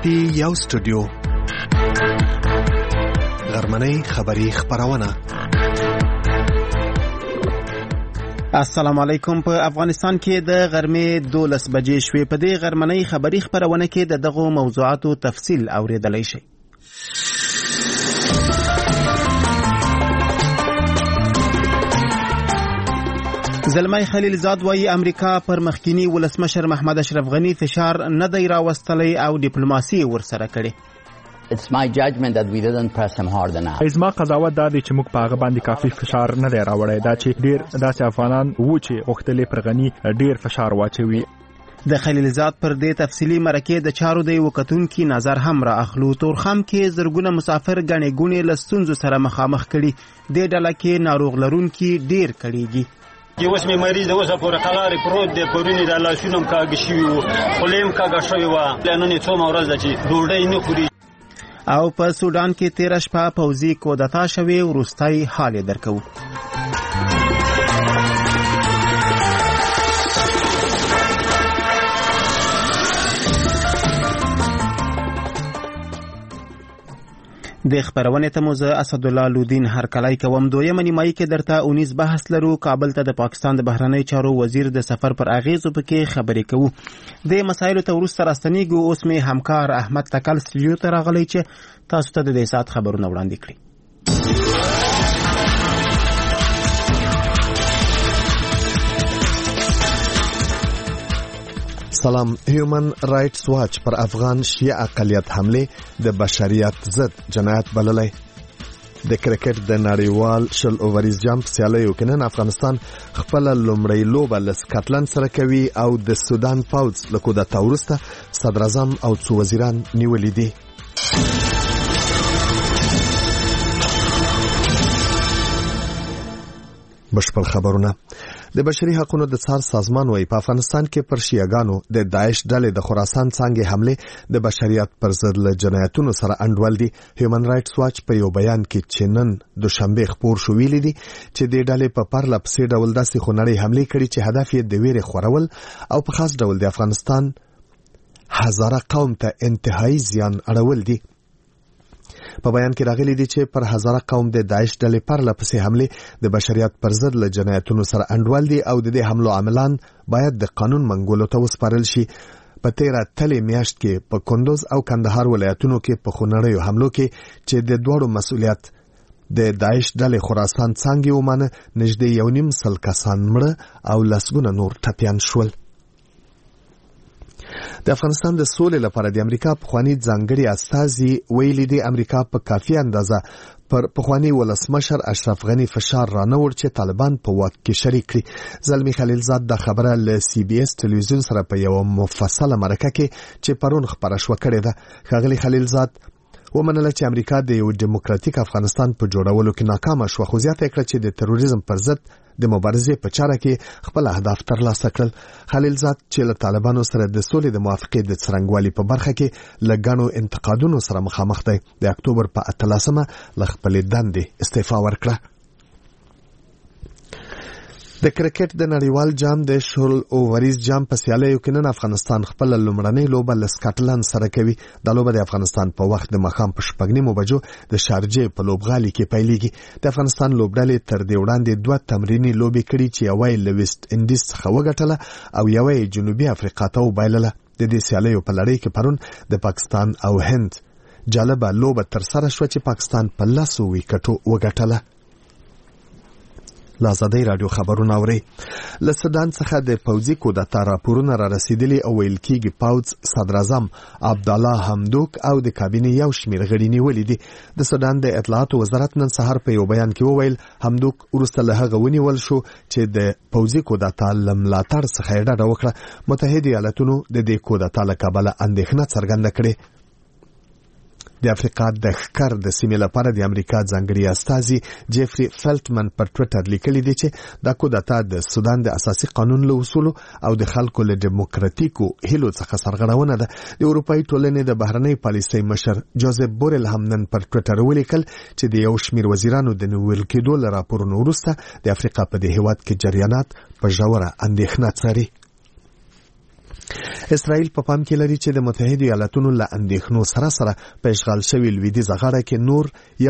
کې یو سټوډیو غرمنۍ خبری خبرونه. السلام علیکم. په افغانستان کې د غرمې 12 بجې شوې. په دې غرمنۍ خبری خبرونه کې د دغو موضوعاتو تفصیل اوریدلای شئ. زلمی خلیلزاد وایي امریکا پر مخکینی ولسمشر محمد اشرف غنی فشار نه دی راوستلی او ډیپلوماسي ورسره کړي. It's my judgment that we didn't press him hard enough. زما قضاوت دا دی چې موږ په هغه باندې کافي فشار نه دی راوړی. دا چې ډیر داسې افغانان وو چې غوښتلې پر غنی ډیر فشار واچوي. د خلیلزاد پر دې تفصیلی مرکه د چارو دی وکتونکو نظر هم را اخلو. تورخم کې زرګونه مسافر غنې ګونې لستونزو سره مخامخ کړي. د ډله کې ناروغ لرونکي ډیر کړيږي. اوس مې مریض د اوسه پورې قلارې پروت دی، پرونی د لاسونو کاږي شوي وو، خولې کاږه شوې وه، نن یې څومره ورځ ده چې ډوډۍ نه خوري. او په سودان کې 13 شپه پوځي کودتا شوې. وروستۍ حال یې درکوو. د خبرونه ته مو زه اسد الله لودین هرکلای کوم. دویمه نیمایي کې درته 19 بحث لرو. کابل ته د پاکستان د بهرنی چارو وزیر د سفر پر اغیزو پکې خبرې کوو. د مسایلو ته ورسته راستنیږو. اوس می همکار احمد تکل سټوډیو ته راغلی چې تاسو ته د دې سات خبرونه وړاندې کړي. سلام. هیومن رائټس واچ پر افغان شیعه اقلیت حمله د بشریت ضد جنایت بللی. د کرکټ د نړیوال شل اووریز جامپ سیالیو کې نن افغانستان خپل لومړی لوبه له سکاټلند سره کوي او د سودان پوځ له کودتا وروسته صدر اعظم او څو وزیران نیولې دي. بشپړ خبرونه. د بشري حقوقو د څار سازمان وايي په افغانستان کې پر شیعاګانو د داعش ډلې د خراسان څنګه حمله د بشریت پر ضد له جنایتونو سره انډول دي. هیومن رائټس واچ په یو بیان کې چې نن دوشنبه خبر شو ویلي دي چې د ډلې په پرله پسې ډول داسې خونړۍ حمله کړې چې هدف یې د ویرې خورول او په خاص ډول د افغانستان هزاره قوم ته انتهایی زیان اړول دي. په بیان کې راغلي دي چې پر هزاره قوم د داعش ډلې پر لپسې حمله د بشریت پر ضد له جنایتونو سره انډول دي او د دې حملو عاملان باید د قانون منګولو ته وسپارل شي. په 13 تلې میاشت کې په کندوز او کندهار ولایتونو کې په خونړیو حملو کې چې د دوړو مسؤلیت د داعش ډلې خراسان څنګه ومانه نږدې 1.5 کسان مړه او لسګونه نور ټپيان شول. د افغانستان د سولې لپاره د امریکا پخوانی ځانګړي استازي ویلي دي امریکا په کافي اندازه پر پخوانی ولسمشر اشرف غنی فشار رانوړ چې طالبان په واک کې شریک کړي. زلمی خلیلزاد د خبره له سی بي اس ټلویزیون سره په یو مفصله مرکه کې چې پرون خبره شو کړې ده. ښاغلی خلیلزاد ومنله چې امریکا د یو دیموکراتیک افغانستان په جوړولو کې ناکامه شو، خو زیاته کړه چې د تروریزم پر ضد د مبارزې په چاره کې خپل اهداف ترلاسه کړل. خلیلزاد چې له طالبانو سره د سولې د موافقې د څرنګوالي په برخه کې لګڼو انتقادونو سره مخامخ دی. د اکتوبر په 18مه له خپلې دندې استعفا ورکړه. د کرکټ د نړیوال جام د شل اووریز جام په سیالیو کې نن افغانستان خپل لومړنۍ لوبه له سکاټلند سره کوي. د لوبه د افغانستان په وخت د ماښام په 6:30 بجو د شارجې په لوبغالي کې پیلېږي. د افغانستان لوبډلې تر دې وړاندې 2 تمرینی لوبې کړې چې یوه یې له ویسټ انډیز څخه وګټله او یوه یې جنوبي افریقا ته وبایلله. د دې سیالیو په لړۍ کې پرون د پاکستان او هند جالبه لوبه تر سره شو چې پاکستان په 10 ویکټو وګټله. لازدی رادیو خبرونه اوري. له سودان څخه د پوځي کودتا راپورونه را رسیدلي او ویل کېږي پوځ صدر اعظم عبدالله حمدوک او د کابینې یو شمېر غړي نیولي دي. د سودان د اطلاعاتو وزارت نن سهار په یو بیان کې وویل حمدوک وروسته له هغه ونیول شو چې د پوځي کودتا له ملاتړ څخه یې ډډه وکړه. متحده ایالاتونو د دې کودتا له کبله اندېښنه څرګنده کړې. د افریقا د ښکار د سیمې لپاره د امریکا ځانګړي استازي جیفري فلټمن پر ټویټر لیکلي دي چې دا کودتا د سودان د اساسي قانون له اصولو او د خلکو له دیموکراتیکو هیلو څخه سرغړونه ده. د اروپایي ټولنې د بهرنۍ پالیسۍ مشر جوزف بورل هم نن پر ټویټر ولیکل چې د یو شمېر وزیرانو د نیول کېدو له راپورونو وروسته د افریقا په دې هېواد کې جریانات په ژوره اندېښنه څاري. اسرائیل په پام کې لري چې د متحده ایالاتونو له اندېښنو سره په اشغال شوی لویدیځه غاړه کې نور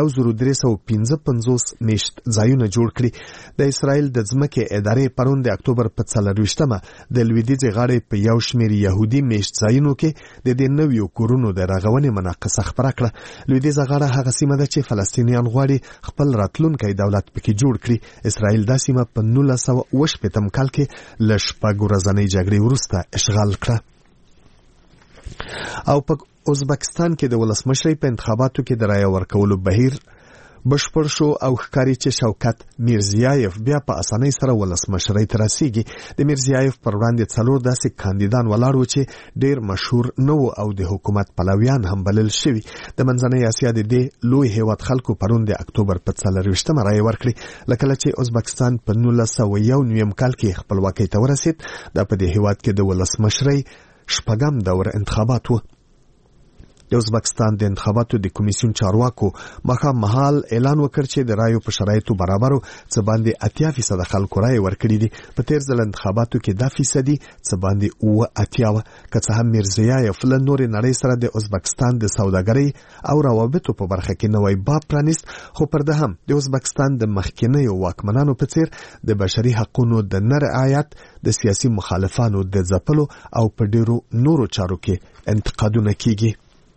1355 میشت ځایونه جوړ کړي. د اسرائیل د ځمکې ادارې پرون د اکتوبر په 24مه د لویدیځه غاړې په یو شمېر يهودي میشت ځایونو کې د دې نویو کورونو د رغونې مناقصه خبره کړه. لویدیځه غاړه هغه سیمه ده چې فلسطینیان غواړي خپل راتلونکی دولت پکې جوړ کړي. اسرائیل دا سیمه په 1908 کال کې ل شپږ ورځنۍ جګړې وروسته اشغال کړه. او په ازبکستان کې د ولسمشرۍ په انتخاباتو کې د رایه ورکولو بهیر بشپړ شو او ښکاري چې شوکت میرزیایف بیا په اسانۍ سره ولسمشرۍ ته رسیږي. د میرزیایف پر وړاندې 4 داسې کاندیدان ولاړ وو چې ډېر مشهور نه وو او د حکومت پلویان هم بلل شوي. د منځنۍ اسیا د دې لوی هیواد خلکو پرون د اکتوبر په 24مه رایه ورکړي. لکه چې ازبکستان په 1991 کال کې خپلواکۍ ته ورسید. دا په دې هیواد کې د ولسمشرۍ شپږم دور انتخابات وو. د ازبکستان د انتخاباتو د کمیسیون چارواکو مخامحال اعلان وکړ چې د رایو په شرایطو برابرو څه باندې 80% خلکو رای ورکړي دي. په تیر ځل انتخاباتو کې دا فیصدي څه باندې 80 که څه هم میرزیایف له نورې نړۍ سره د ازبکستان د سوداګرۍ او روابطو په برخه کې نوی باب پرانیست. خو پر ده هم د ازبکستان د مخکینیو واکمنانو په څیر د بشري حقوقو د نه رعایت، د سیاسي مخالفانو د ځپلو او په ډیرو نورو چارو کې انتقادونه کیږي.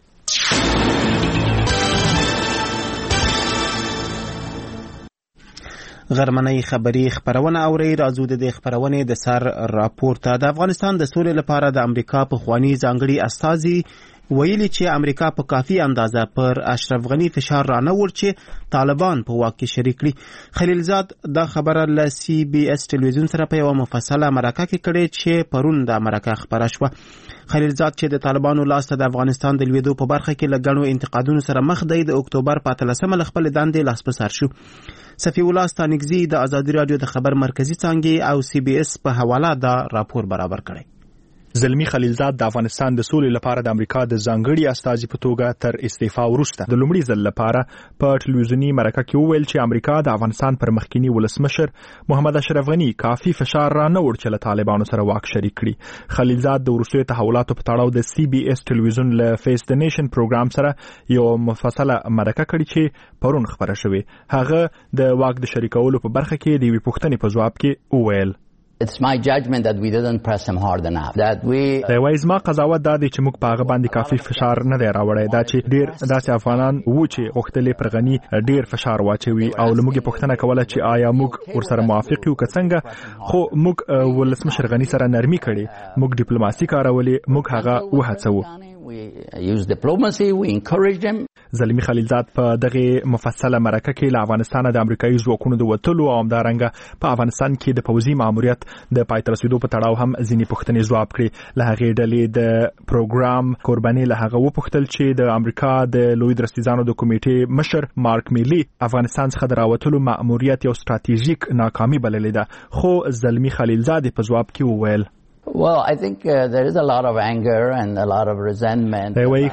غرمنۍ خبری خبرونه اوري. راځو د خبرونه د سر راپورته. د افغانستان د سولې لپاره د امریکا په خواني ځانګړي استازي ویلي چې امریکا په کافي اندازه پر اشرف غنی فشار رانه ور چې طالبان په واک کې شریک کړي. خلیلزاد دا خبره له CBS ټلویزیون سره په یو مفصله مرکه کې کړې چې پرون د مرکه خبره شوه. خلیلزاد چې د طالبانو لاسته د افغانستان د لویدو په برخه کې لګڼو انتقادونو سره مخ دی، د اکتوبر په 13مه خپل دندې لاس په سر شو. صفی الله ستانګزی د آزادي رادیو د خبر مرکزی څانګې او CBS په حواله دا راپور برابر کړی. زلمی خلیلزاد د افغانستان د سولې لپاره د امریکا د ځانګړي استازي په توګه تر استعفا وروسته د لومړي ځل لپاره په ټلویزیوني مرکه کې وویل چې امریکا د افغانستان پر مخکینی ولسمشر محمد اشرف غنی کافي فشار را نه ور چې له طالبانو سره واک شریک کړي. خلیلزاد د وروستیو تحولاتو په تړاو د CBS ټلویزیون له فیس د نیشن پروګرام سره یو مفصله مرکه کړې چې پرون خبره شوې. هغه د واک د شریکولو په برخه کې د یوې پوښتنې په ځواب کې وویل It's my judgment that we didn't press him hard enough. That we ما قضاوت دا دی چې موږ په هغه باندې کافي فشار نه دی راوړی. دا چې ډیر داسې افغانان وو چې غوښتلې پر غنی ډیر فشار واچوي او لموږ پوښتنه کوله چې آیا موږ ورسره موافق یو که څنګه. خو موږ ولسمشر غنی سره نرمي کړې، موږ ډیپلوماسي کارولې، موږ هغه وهڅو. We use diplomacy, we encourage them. زلمی خلیلزاد په دغه مفصله مرکه کې له افغانستان د امریکایي ځواکونو د وټلو او همدارنګه په افغانستان کې د پوځي ماموریت د پای ته رسیدو په تړاو هم ځینې پوښتنې ځواب کړي. له هغې ډلې د پروګرام قرباني له هغه وپوښتل چې د امریکا د لوی درستیزانو د کمیټې مشر مارک میلی افغانستان څخه د راوتلو ماموریت یو ستراتیژیک ناکامي بللې ده. خو زلمی خلیلزاد په ځواب کې وویل Well, I think there is a lot of anger and a lot of resentment.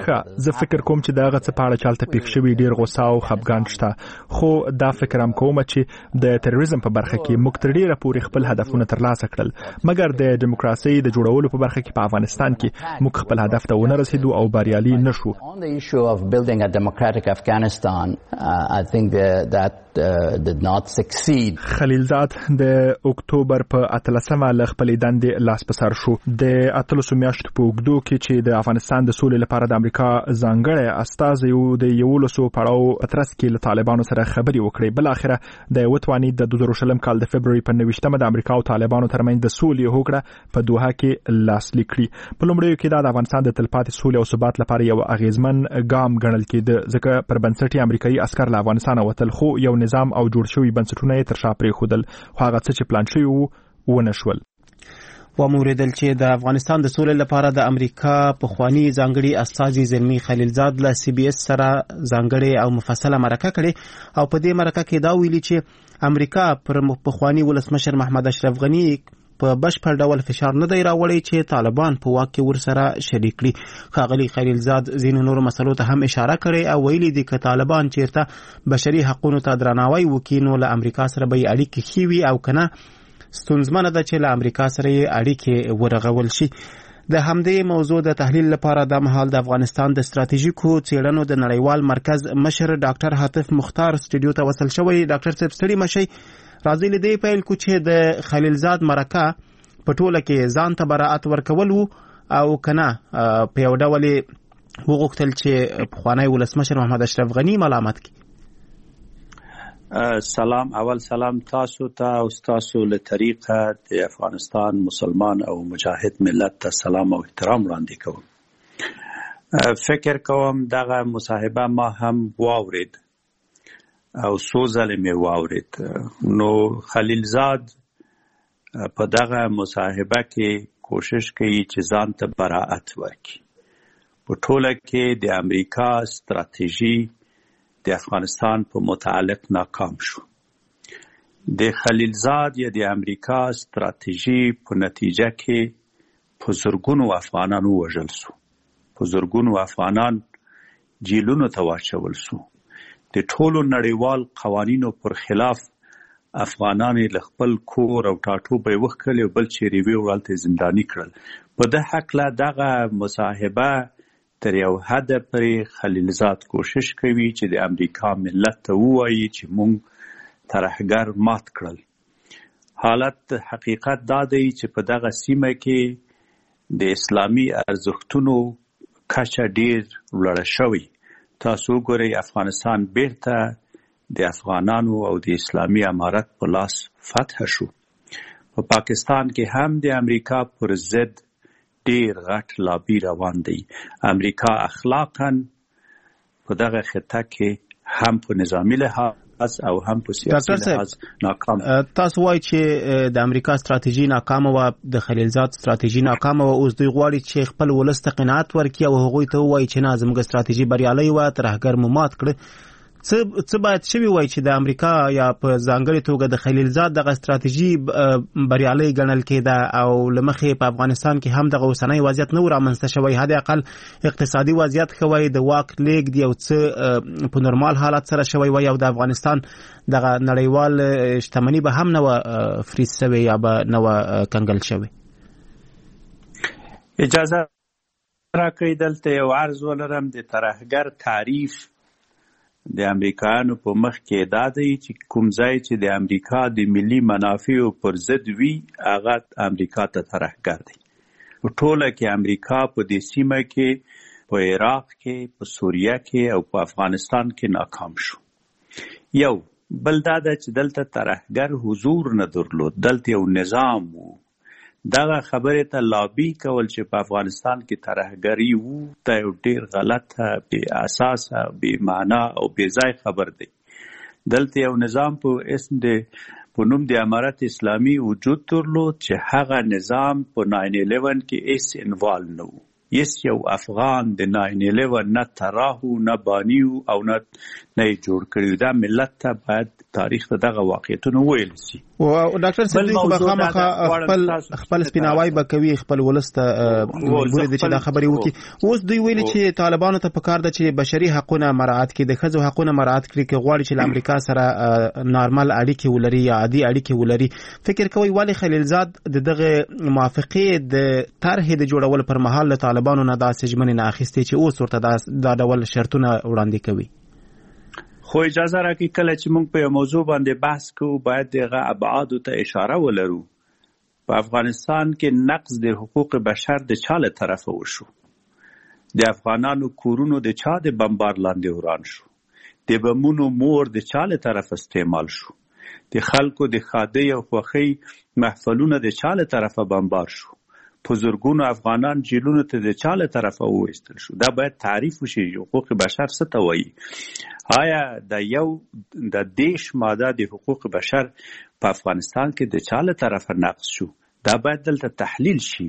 زه فکر کوم چې دا غڅ په اړه چالت پېښ شوی ډیر غوسه او خپګان شته. خو دا فکر هم کوم چې د تروریزم په برخه کې موږ تر ډیره پورې خپل هدفونه ترلاسه کړل، مګر د دیموکراسي د جوړولو په برخه کې په افغانستان کې موږ خپل هدف ته ونه رسیدو او بریالي نشو. On the issue of building a democratic Afghanistan, I think that did not succeed. خلیلزاد د اکتوبر په 13مه ل خپل دندې لاس په سر شو. د 13 میاشتو په اوږدو کې چې د افغانستان د سولې لپاره د امریکا ځانګړی استازی د 11 پړاو پترس کې له طالبانو سره خبرې وکړې. بل اخره د وټوانی د 2020 کال د فبرवरी په 29مه د امریکا او طالبانو ترمنځ د سولې هوکړه په دوحه کې لاسلیک کړي. په لومړیو کې د افغانستان د تلپاتې سولې او ثبات لپاره یو اغیزمن ګام ګڼل کېده، ځکه پر بنسټ امریکایي عسكر له افغانستان وتل، خو یو نظام او جوړ شوی بنسټونه یې تر شا پرېښودل، خو هغه څه چې پلان شوی وو ونه شول. وموریدل چې د افغانستان د سولې لپاره د امریکا په خواني ځانګړي استازي زلمی خلیلزاد له CBS سره ځانګړي او مفصله مرکه کړې او په دې مرکه کې دا ویلي چې امریکا پر خواني ولسمشر محمد اشرف غنی په بشپړ ډول فشار نه دی راوړی چې طالبان په واک کې ورسره شریک کړي. ښاغلي خلیلزاد ځینو نورو مسلو ته هم اشاره کړې او ویلي دي چې طالبان چیرته بشري حقوقو ته درناوی وکړي نو له امریکا سره به اړیکې ښې وي او کنه ستونزمنه ده چې له امریکا سره اړیکې ورغول شي. د همدې موضوع د تحلیل لپاره د مهال د افغانستان د ستراتیژیکو څېړنو د نړیوال مرکز مشر ډاکټر حاتف مختار سټوډیو ته وصل شوی. ډاکټر صاحب ستړي مشي، راځي له دې پیل کو چې د خلیلزاد مرکه په ټوله کې ځان ته براءت ورکول او کنه په یو ډول وغوښتل چې پخوانی ولسمشر محمد اشرف غنی ملامت کړي. سلام، اول سلام تاسو ته او تاسو له طریقه د افغانستان مسلمان او مجاهد ملت ته سلام او احترام وړاندې کوم. فکر کوم دغه مصاحبه ما هم واورید او څو ځله مې واورید. نو خلیلزاد په دغه مصاحبه کې کوشش کوي چې ځان ته براءت ورکړي. په ټوله کې د امریکا ستراتیژي د افغانستان په متعلق ناکام شو. د خلیلزاد یا د امریکا ستراتیژي په نتیجه کې په زرګونو افغانان ووژل شو، په زرګونو افغانان جیلونو ته واچول شو. د ټولو نړیوال قوانینو پر خلاف افغانان له خپل کور او ټاټوبۍ وکړل او بل چیرې وړلته زنداني کړل. په دې هکله دغه مصاحبه تر یو حد پورې خلیلزاد کوشش کوي چې د امریکا ملت ته ووایي چې موږ ترهګر مات کړل. حالت حقیقت دا دی چې په دغه سیمه کې د اسلامي ارزښتونو کچه ډیر لوړه شوې. تاسو وګورئ افغانستان بیرته د افغانانو او د اسلامي امارت په لاس فتح شو. په پاکستان کې هم د امریکا پر ضد ډیر غټ لابي روان دی. امریکا اخلاقاً په دغه خطه کې هم په نظامی لحاظ او هم په سیاسي لحاظ ناکام. تاسو وایي چې د امریکا ستراتیژي ناکامه و، د خلیلزاد ستراتیژي ناکامه و. اوس دوی غواړي چې خپل ولس ته قناعت ورکړي او هغوی ته وایي چې نه، زموږ ستراتیژي بریالۍ وه، ترهګر مو مات کړه. څه باید شوي وای چې د امریکا یا په ځانګړې توګه د خلیلزاد دغه ستراتیژي بریالۍ ګڼل کېده او له مخې په افغانستان کې هم دغه اوسنی وضعیت نه و رامنځته شوی، حد اقل اقتصادي وضعیت ښه وای، د واک لیږد یو څه په نورمال حالت سره شوی وای او د افغانستان دغه نړیوال شتمني به هم نه وه فریز شوې یا به نه وه کنګل شوې. اجازه راکړئ دلته یو عرض ولرم. د ترهګر تعریف د امریکایانو په مخ کې دا دی چې کوم ځای چې د امریکا د ملي منافعو پر ضد وي هغه امریکا ته ترهګر دی. ټوله کې امریکا په دې سیمه کې، په عراق کې، په سوریه کې او په افغانستان کې ناکام شو. یو بل دا ده چې دلته ترهګر حضور نه درلود، دلته یو نظام و. دغه خبره ته لابي کول چې په افغانستان کې ترهګري وو ته یو ډیر غلطه، بې اساسه، بې معنا او بې ځای خبر دی. دلته یو نظام په نوم د امارت اسلامي وجود درلود چې هغه نظام په 9/11 کې هیڅ انوال نه و. هیڅ یو افغان د 9/11 نه تراهو نه بانیو او نه جوړ کړی. دا ملت ته باید تاریخ ته دغه واقعیتونه ویل شي. او ډاکټر صاحب دوی خامخا خپل سپیناوی به کوي، خپل ولس ته مجبور دي چې دا خبرې وکړي. اوس دوی ویلي چې طالبانو ته پکار ده چې بشري حقونه مراعات کړي، د ښځو حقونه مراعات کړي، که غواړي چې له امریکا سره نارمل اړیکې ولري یا عادي اړیکې ولري. فکر کوي ولې خلیلزاد دغه موافقې د طرحې د جوړول پر مهال له طالبانو نه داسې ژمنې نه اخیستې چې اوس ورته دا ډول شرطونه وړاندې کوي؟ خو اجازه راکړئ کله چې موږ په یو موضوع باندې بحث کوو باید دغه ابعادو ته اشاره ولرو. په افغانستان کې نقض د حقوق بشر د چا له طرفه وشو؟ د افغانانو کورونو د چا د بمبار لاندې وران شو؟ د بمونو مور د چا له طرفه استعمال شو؟ د خلکو د ښادۍ او خوښۍ محفلونه د چا له طرفه بمبار شو؟ په زرګونو افغانان جیلونو ته د چا له طرفه وویستل شو؟ دا باید تعریف وشي. حقوق بشر څه ته وایي؟ آیا د دیش ماده د حقوق بشر په افغانستان کې د چا له طرفه نقض شو؟ دا باید دلته تحلیل شي.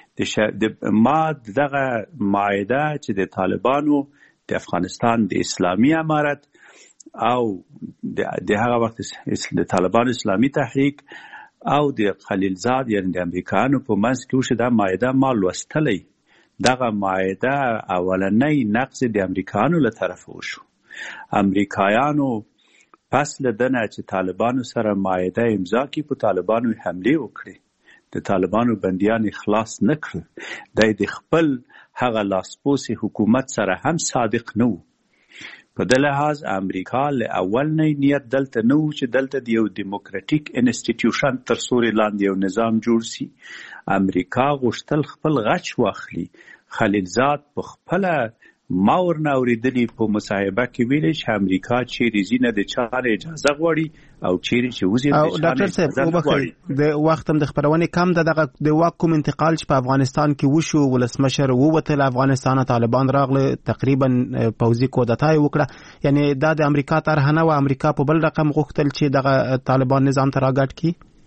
ما دغه معاهده چې د طالبانو د افغانستان د اسلامي امارت او د هغه وخت د طالبانو اسلامي تحریک او د خلیلزاد یعنی د امریکایانو په منځ کې وشو، دا معاهده ما لوستلی. دغه معاهده اولنی نقض د امریکایانو له طرفه وشو. امریکایانو پس له دنه چې طالبانو سره معاهده امضا کړي په طالبانو حمله وکړي. د طالبانو بندیان خلاص نکړل د خپل هغه لاسپوسي حکومت سره هم صادق نه وو. په دې لحاظ امریکا له اول نه نیت دلته نه وو چې دلته د یو دیموکراتیک انسټیټیوشن تر سوري لاندې یو نظام جوړ شي. امریکا غوښتل خپل غچ واخلي. خلیلزاد په خپل ما ورنه اوریدلی په مصاحبه کې ویل چې امریکا چیرې زینه د چاره اجازه غواړي او چیرې چې وزیر او ډاکټر صاحب وبخښئ د وخت هم د خبرونې کم د واک کوم انتقال چې په افغانستان کې وشو ولسمشر ووتل افغانستان طالبان راغله تقریبا پوځي کودتا وکړه یعنی دا د امریکا طرح نه و امریکا په بل رقم غوښتل چې د طالبان نظام ته راګټ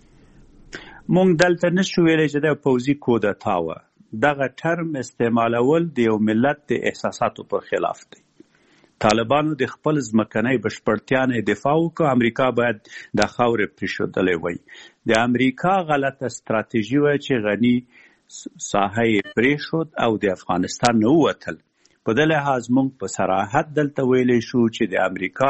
کی مونږ دلته نشو ویلای چې د پوځي کودتا و دغه ټرم استعمالول د یو ملت د احساساتو پر خلاف دی. طالبانو د خپل ځمکنۍ بشپړتیا نه دفاع وکړه. امریکا باید د خاورې پرېښودلی وای. د امریکا غلطه ستراتیژي وه چې غني ساحه یې پرېښود او د افغانستان نه ووتل. په دې لحاظ موږ په صراحت دلته ویلی شو چې د امریکا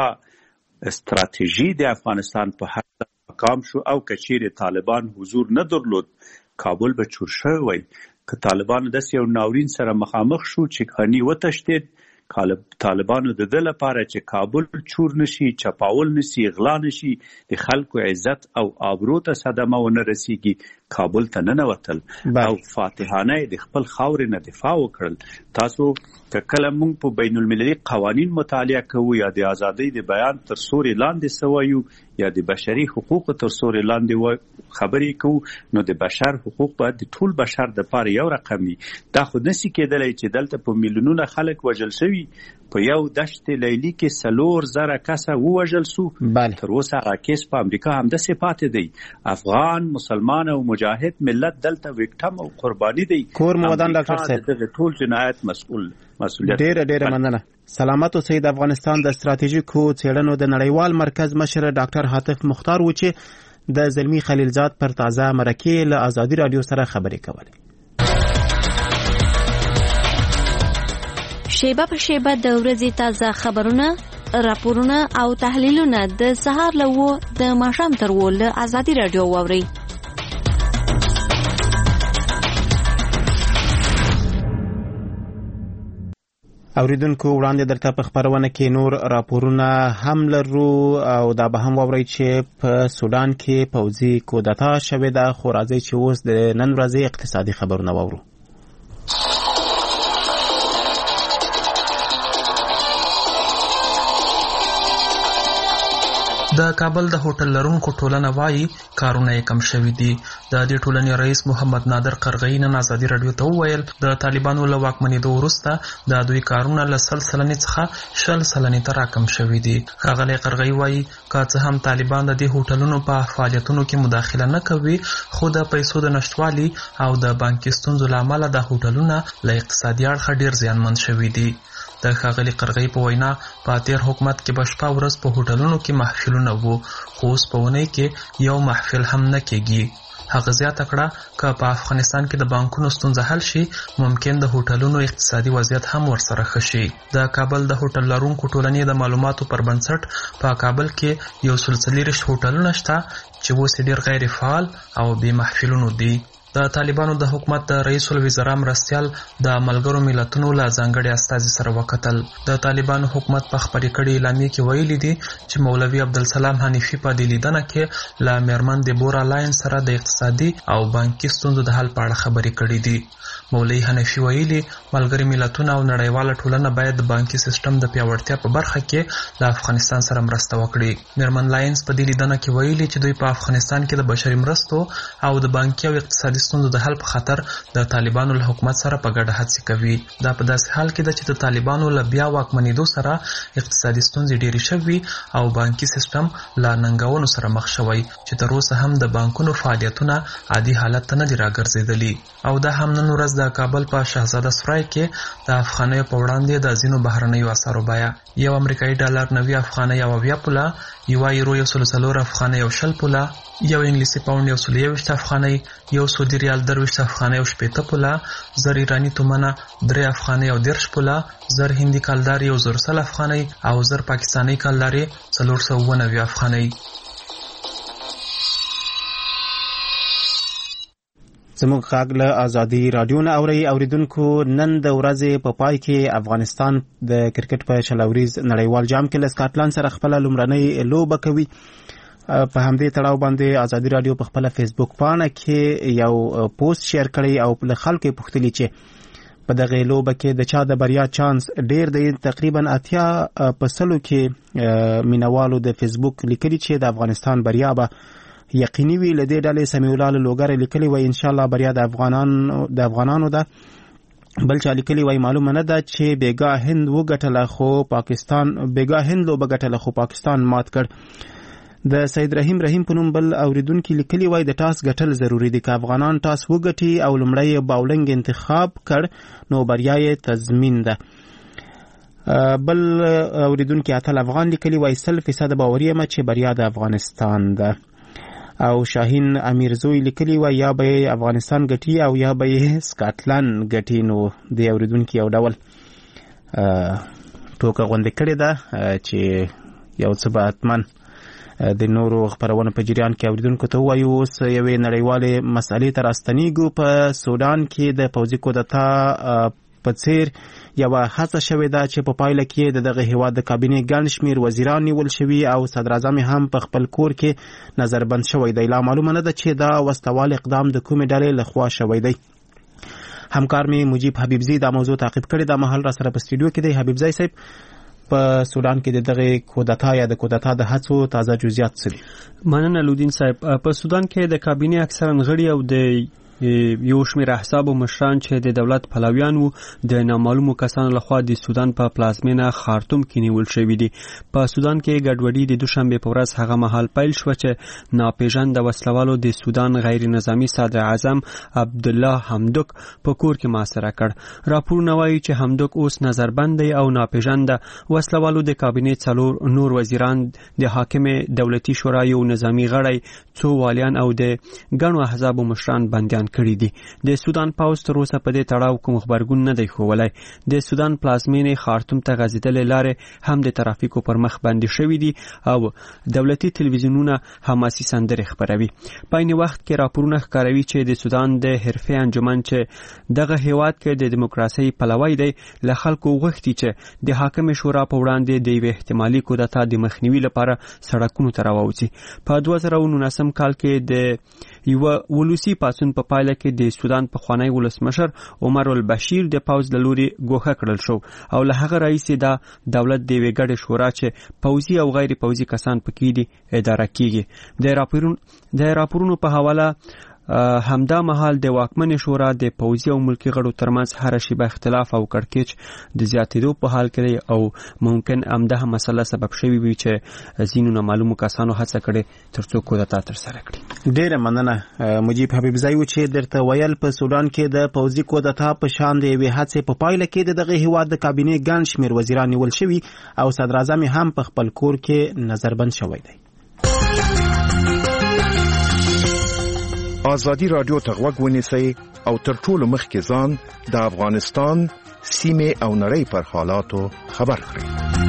ستراتیژي د افغانستان په حق ناکام شو او که چیرې طالبان حضور نه درلود کابل به چور شوی وای. که طالبانو داسې یو ناورین سره مخامخ شو چې غني وتښتېد طالبانو د ده لپاره چې کابل چور نشي چپاول نشي غلا نشي د خلکو عزت او آبرو ته صدمه ونه رسیږي کابل ته ننوتل او فاتحانه د خپل خاورې نه دفاع وکړل. تاسو که کله موږ په بین المللي قوانین مطالعه کوو یا د ازادۍ د بیان تر سوري لاندې څه وایو یا د بشري حقوقو تر سوري لاندې خبرې کوو نو د بشر حقوق باید د ټول بشر دپاره یو رقم وي. دا خو نسي کېدلی چې دلته په میلیونونه خلک وژل شوي په یو دشت لیلی کې 4,000 کسه ووژل سو. تر اوسه هغه کیس په امریکا همداسې پاتې دی. افغان مسلمان او مجاهد ملت دلته ویکټم او قرباني دی. کور مو ودان ډاکټر صاحب دغه ټول جنایت مسؤلیت ډیره مننه. سلامت اوسئ. د افغانستان د ستراتیژیکو څېړنو د نړیوال مرکز مشر ډاکټر حاتف مختار و چې د زلمی خلیلزاد پر تازه مرکې له ازادي رادیو سره خبرې کولې. شیبه په شیبه د ورځې تازه خبرونه، راپورونه او تحلیلونه د سهار له 9 د ماښام تر 10 له ازادي رادیو واورئ. اوریدونکو وړاندې درته په خبرونه کې نور راپورونه هم لرو او دا به هم واورئ چې په سودان کې پوځي کودتا شوې ده. خو راځئ چې اوس د نن ورځې اقتصادي خبرونه واورو. د کابل د هوټل لرونکو ټولنه وایي کارونه یې کم شوي دي. د دې ټولنې رئیس محمد نادر قرغی نن ازادي رادیو ته وویل د طالبانو له واکمنېدو وروسته د دوی کارونه له 100% څخه 10% ته راکم شوي دي. ښاغلی قرغی وایي که څه هم طالبان د دې هوټلونو په فعالیتونو کې مداخله نه کوي خو د پیسو د نشتوالي او د بانکي ستونزو له امله د هوټلونه له اقتصادي اړخه ډېر زیانمن شوي دي. د ښاغلي قرغی په وینا په تیر حکومت کې به شپه ورځ په هوټلونو کې محفلونه وو خو اوس په اونۍ کې یو محفل هم نه کېږي. هغه زیاته کړه که په افغانستان کې د بانکونو ستونزه حل شي ممکن د هوټلونو اقتصادي وضعیت هم ورسره ښه شي. د کابل د هوټل لرونکو ټولنې د معلوماتو پر بنسټ په کابل کې 140 هوټلونه شته چې اوس ډېر غیر فعال او بې محفلونو دي. د طالبانو د حکومت د رئیس الوزرا مرستیال د ملګرو ملتونو له ځانګړي استازي سره وکتل. د طالبانو حکومت په خبرې کړې اعلامیه کې ویلي دي چې مولوي عبدالسلام حنیفي په دې لیدنه کې له میرمن دیبورا لاین سره د اقتصادي او بانکي ستونزو د حل په اړه خبرې کړې دي. مولوي حنیفي ویلي ملګري ملتونه او نړیواله ټولنه باید د بانکي سیستم د پیاوړتیا په برخه کې له افغانستان سره مرسته وکړي. میرمن لاینز په دې لیدنه کې ویلي چې دوی په افغانستان کې د بشري مرستو او د بانکي او اقتصادي ستونزو د حل په خاطر د طالبانو له حکومت سره په ګډه هڅې کوي. دا په داسې حال کې ده چې د طالبانو له بیا واکمنېدو سره اقتصادي ستونزې ډېرې شوي او بانکي سیستم له ننګونو سره مخ شوی چې تر اوسه هم د بانکونو فعالیتونه عادي حالت ته نه دي راګرځېدلي. او دا هم نن ورځ د کابل په شهزاده سرای کې د افغانیو په وړاندې د ځینو بهرنیو اسعارو بیه 1 امریکایي ډالر 90 افغانۍ او 80 پوله، 1 یورو 104 افغانۍ او 20 پوله، 1 انګلیسي پاوند 121 افغانۍ، 1 سعودي ریال 23 افغانۍ او 80 پوله، 1000 ایرانی تومنه 3 افغانۍ او 10 پوله، 1000 هندي کلدار 100 افغانۍ او 1000 پاکستاني کلدار 490 افغانۍ. زموږ غږ له ازادي رادیو نه اوریدونکو نن د ورځې په پای کې افغانستان د کرکټ په شلوريز نړیوال جام کې له سکاټلند سره خپل لومړنۍ لوبه کوي. په همدې تړاو باندې ازادي رادیو په خپل فیسبوک پاڼه کې یو پوسټ شیر کړی او له خلکو پوښتنه چې په دغه لوبه کې د چا د بریا چانس ډیر دی. تقریبا 80% کې مینوالو د فیسبوک لیکلي چې د افغانستان بریا به یقیني وی. لدې ډلې سمیع الله لوګر لیکلي وای ان شاء الله بریا د افغانانو ده. بل چا لیکلي وای معلومه نه ده چې بیګا هند وګټله خو پاکستان مات کړ. د سید رحیم په نوم بل اوریدونکو لیکلي وای د ټاس ګټل ضروری دي. که افغانان ټاس وګټي او لمړی باولنګ انتخاب کړ نو بریا یې تضمین ده. بل اوریدونکو اتل افغان لیکلي وای 100% باوري یم چې بریا د افغانستان ده. او شاهین امیرزوی لیکلی و یا به افغانستان ګټي او یا به سکاټلند ګټي. نو د اوریدونکو یو ډول ټوکه غونډه کړې ده چې یو څه به اتمن د نورو خبرونو په جریان کې اوریدونکو ته وایو. اوس یوې نړیوالې مسلې تر استنیګو په سودان کې د پوځي کودتا په څیر یو هڅه شوې ده چې په پایله کې دغه هیواد د کابینې ګڼ شمېر وزیران نیول شوي او صدر اعظم هم په خپل کور کې نظربند شوی دی. لا معلومه نه ده چې دا وسوال اقدام د کومې ډلې لخوا شوی دی. همکار می مجيب حبیبزی دا موضوع تعقیب کړی. دا مهال را سره په استودیو کې دی. حبیبزی صاحب په سودان کې دغه کودتا یا د کودتا د هڅو تازه جزئیات څه دي؟ مننه لودین صاحب. په سودان کې د کابینې اکثرا غړي او د یو شمېر احزاب او مشران چې د دولت پلویان وو د نامعلومو کسانو لخوا د سودان په پلازمینه خارتوم کې نیول شوی دي. په سودان کې ګډوډي د دوشنبه په ورځ هغه مهال پیل شو چې ناپېژانده وسلوالو د سودان غیر نظامی صدر اعظم عبد الله حمدوک په کور کې محاصره کړ. راپورونه وایي چې حمدوک اوس نظربند دی او ناپېژانده وسلوالو د کابینې څلور نور وزیران د حاکم دولتي شورا یو نظامی غړی څو والیان او د ګڼو احزاب مشران بنديان کړی دي. د سودان پاوز تر اوسه په دې تړاو کوم خبرګون نه دی ښوولی. د سودان پلازمینې خارتوم ته غځېدلې لارې هم د ترافیکو پر مخ بندي شوي دي او دولتي تلویزیونونه حماسي سندرې خپروي. په عین وخت کې راپورونه ښکاروي چې د سودان د حرفي انجمن چې دغه هیواد کې د دیموکراسۍ پلوی دی له خلکو غوښتي چې د حاکم شورا په وړاندې د یوې احتمالي کودتا د مخنیوي لپاره سړکونو ته راووځي. په 2019 کال کې د یو ولوسی پاڅون په پایله کې د سودان پخوانی ولسمشر عمر البشیر د پاوز د لوري ګوښه کړل شو او له هغه رئیس دا دولت د یوې ګډې شورا چې پوځي او غیر پوځي کسان پکې دي اداره کیږي. د راپورونو په حواله همدا مهال د واکمن شورا د پوځي او ملکی غړو ترمنځ هر شیبه اختلاف او کړکېچ د زیاتېدو په حال کې او ممکن همدا مسله سبب شوی وي چې ځینو نامعلومو کسانو هڅه کړې ترڅو کودتا ترسره کړي. ډېره مننه مجيب حبیبزی چې درته ویل په سودان کې د پوځي کودتا په شان د یوې هڅې په پایله کې دغه هیواد د کابینې ګڼ شمېر وزیران نیول شوي او صدر اعظم هم په خپل کور کې نظربند شوی دی. ازادي رادیو ته غوږ ونیسئ او تر ټولو مخکې ځان د افغانستان سیمه او نړۍ پر حالاتو خبر کړئ.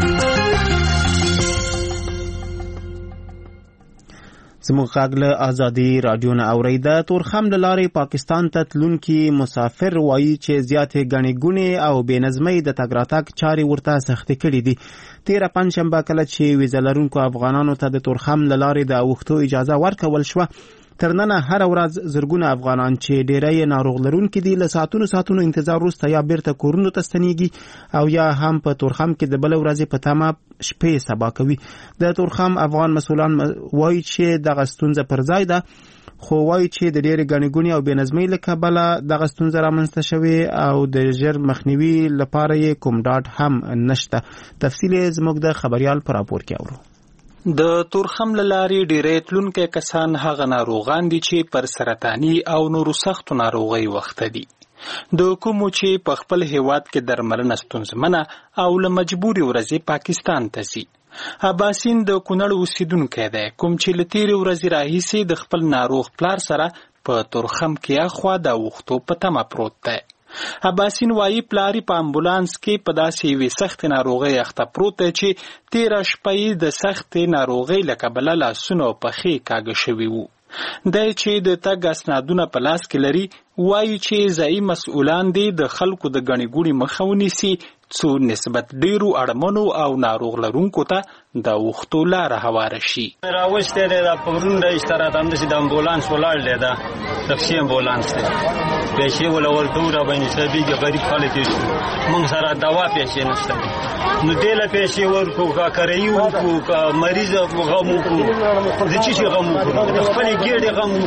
زموږ غږ له ازادي رادیو نه اوریده. تورخم له لارې پاکستان ته تلونکي مسافر وایي چې زیاتې ګڼې ګوڼې او بې نظمۍ د تګ راتګ چارې ورته سختې کړي دي. تېره پنجشنبه کله چې ویزه لرونکو افغانانو ته د تورخم له لارې د اوښتو اجازه ورکول شوه، تر ننه هر ورځ زرګونه افغانان چې ډېری ناروغ لرونکي دي له ساعتونو انتظار وروسته یا بیرته کورونو ته ستنېږي او یا هم په تورخم کې د بل ورځې په تمه شپې سبا کوي. د تورخم افغان مسؤلان وایي چې دغه ستونزه پر ځای ده، خو وایي چې د ډېرې ګڼې ګوڼې او بې نظمۍ له کبله دغه ستونزه رامنځته شوې او د ژر مخنیوي لپاره یې کوم ډاډ هم نشته. تفصیل یې زموږ د خبریال په راپور کې اورو. د تورخم له لارې ډېری تلونکي کسان هغه ناروغان دي چې پر سرطاني او نورو سختو ناروغۍ وخته دي، د کومو چې په خپل هیواد کې درملنه ستونزمنه او له مجبوري ورځې پاکستان ته ځي. عباسین د کونړ اوسیدونکی دی کوم چې له تېرې ورځې راهیسې د خپل ناروغ پلار سره په تورخم کې اخوا د اوښتو په تمه پروت دی. عباسین وایي پلاری په امبولانس کې په داسې یوې سختې ناروغۍ اخته پروت دی چې تېره شپه یې د سختې ناروغۍ له کبله لاسونه او پښې کاږه شوي وو. دی چې د تګ اسنادونه په لاس کې لري وایي چې ځایي مسؤلان دي د خلکو د ګڼې ګوڼې مخه ونیسي څو نسبت ډیرو اړمنو او ناروغ لرونکو ته د وختو لاره هواره شي. راوستی دی دا پرون د اشتراط همداسې د امبولانس ولاړ دی دا شخصي امبولانس دی پیسې وله ورکوو راباندې حسابېږي غریب خلک یې شو موږ سره دوا پیسې نشته نو دې له پیسې ورکړو که کرایي وکړو که مریض غم وکړو د څه شي غم وکړو د خپلې ګېډې غم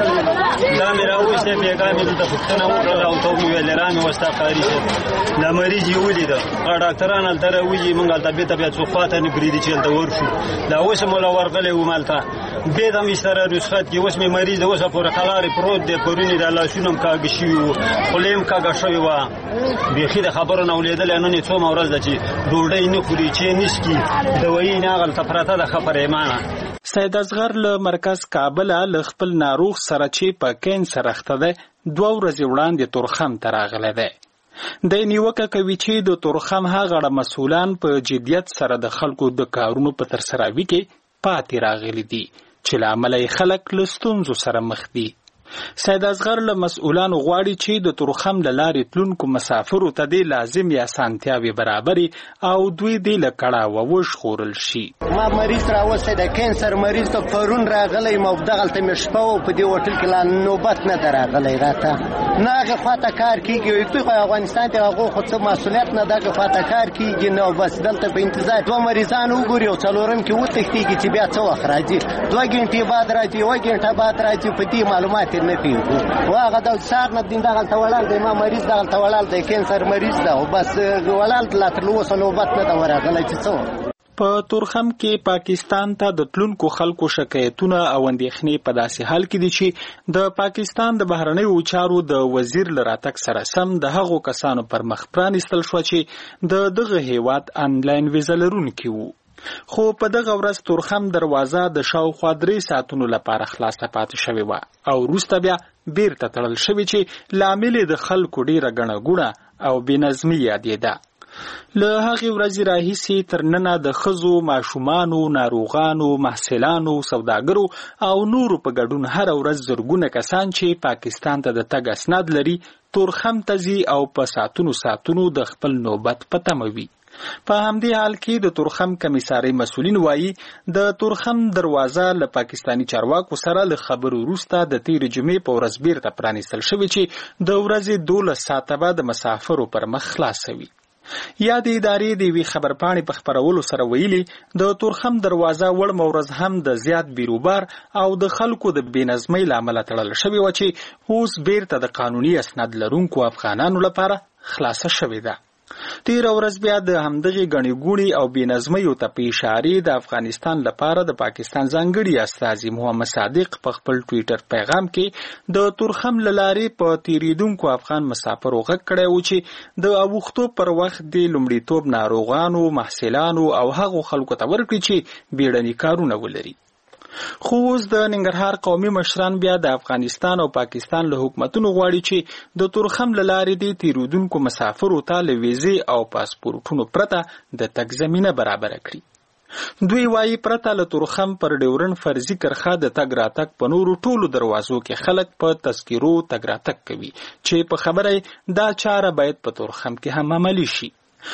وکړو دا مې راوستی بېګا مې دلته پوښتنه وکړله او ته مې ویل را مې وستا قاري صاحب دا مریض یې ولیده ډاکټران هلته راوځي موږ هلته بېرته بیا څوک خواته نه پرېږدي چې هلته ورشو دا اوس هم وله ورغلی وم هلته بیا د هم اشترا رسخت کې اوس مې مریض د اوسه پورې قلارې پروت دی پرون یې دا لاسونه هم کاږه شوي وو خوله یې هم کاږه شوې وه بیخي د خبرو نه ولېدلی نن یې څومره ورځ ده چې ډوډۍ نه خوري چې نه څکي دوایي نه هغلته پرته ده ښه پرېمانه. سید اصغر له مرکز کابله له خپل ناروغ سره چې په کینسر اخته دی 2 ورځې وړاندې تورخم ته راغلی دی. دی نیوکه کوي چې د تورخم هغه مسؤلان په جدیت سره د خلکو د کارونو په ترسراوي کې پاتې راغلي دي چې له امله یې خلک له ستونزو سره مخ دي. سید اصغر له مسؤلانو غواړي چې د تورخم له لارې تلونکو مسافرو ته د لازمي اسانتیاوې برابرې او دوی دې له کړاوه وژغورل شي. ما مریض راوستی د کینسر مریض ته پرون راغلی یم او دغلته مې شپه و په دې هوټل کې لا نوبت نه ده راغلی راته نه هغې خواته کار کېږي دوی خو افغانستان ته هغو خو څه مسؤلیت نه دغې خواته کار کېږي نه بس دلته په انتظار 2 مریضان وګوري او څلورم کې وتښتېږي چې بیا څه وخت راځي 2 ګنټې بعد راځي 1 ګنټه بعد راځي په دې معلومات نه پیږو و هغه د سهار نه دین دغلته ولاړ دی ما مریض دغلته ولاړ دی کینسر مریض ده او بس ولاړ لا تر اوسه نوبت نه ده ورغلی چې څه. په تورخم کې پاکستان ته د تلونکو خلکو شکایتونه او اندېښنې په داسې حال کې دي چې د پاکستان د بهرنیو چارو د وزیر له راتګ سره سم د هغو کسانو پر مخ پرانیستل شوه چې د دغه هیواد آنلاین ویزه لرونکي وو. خو په دغه ورځ تورخم دروازه د شاوخوا 3 ساعتونو لپاره خلاصه پاتې شوې وه او وروسته بیا بیرته تړل شوې چې لامل د خلکو ډیره ګڼه ګوڼه او بېنظمي یادېده. له هغې ورځې راهیسې تر ننه د ښځو ماشومانو ناروغانو محصلانو سوداګرو او نورو په ګډون هره ورځ زرګونه کسان چې پاکستان ته د تګ اسناد لري تورخم ته ځي او په ساعتونو د خپل نوبت په تمه وي. په همدې حال کې د تورخم کمیسارۍ مسؤلین وایي د تورخم دروازه له پاکستانی چارواکو سره له خبرو وروسته د تېرې جمعې په ورځ بیرته پرانیستل شوې چې د ورځې 12 ساعته به د مسافرو پر مخ خلاصوي. یا د ادارې د یوې خبرپاڼې په خپرولو سره ویلي د تورخم دروازه وړمه ورځ هم د زیات بیروبار او د خلکو د بېنظمۍ له امله تړل شوې وه چې اوس بیرته د قانوني اسناد لرونکو افغانانو لپاره خلاصه شوې ده. تېره ورځ بیا د همدغې ګڼې ګوڼې او بېنظمیو ته په اشارې د افغانستان لپاره د پاکستان ځانګړي استازي محمد صادق په خپل ټویټر پیغام کې د تورخم له لارې په تېرېدونکو افغان مسافرو غږ کړی و چې د اوښتو پر وخت د لومړیتوب ناروغانو محصلانو او هغو خلکو ته ورکړي چې بیړني کارونه ولري. خو اوس د ننګرهار قومي مشران بیا د افغانستان او پاکستان له حکومتونو غواړي چې د تورخم له لارې د تېرېدونکو مسافرو ته له ویزې او پاسپورټونو پرته د تګ زمینه برابره کړي. دوی وایي پرته له تورخم پر ډیورن فرضي کرښه د تګ راتګ په نورو ټولو دروازو کې خلک په تذکیرو تګ راتګ کوي چې په خبره دا چاره باید په تورخم کې هم عملي شي.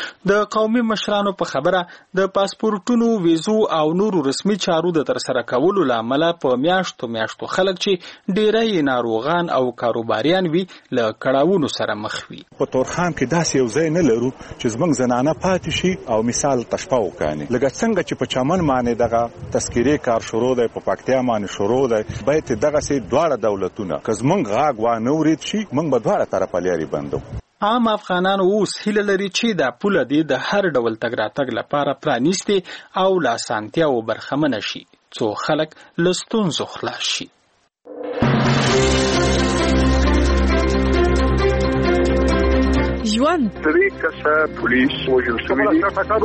د قومي مشرانو په خبره د پاسپورټونو ویزو او نورو رسمي چارو د ترسره کولو له امله په میاشتو خلک چې ډیری ناروغان او کاروباریان وي له کړاوونو سره مخ وي. په تورخم کې داسې یو ځای نه لرو چې زموږ زنانه پاتې شي او مثال تشپه وکړي لکه څنګه چې په چمن باندې دغه تذکیرې کار شروع دی په پکتیا باندې شروع دی باید دغسې دواړه دولتونه که زموږ غاږ وانه ورید شي موږ به دواړه طرفه لارې بندو. عام افغانانو اوس هیله لري چې دا پوله دې د هر ډول تګ راتګ لپاره پرانیستي او له اسانتیاوو برخمنه شي څو خلک له ستونزو خلاص شي. ژوند درې کسه پولیس وژل شوي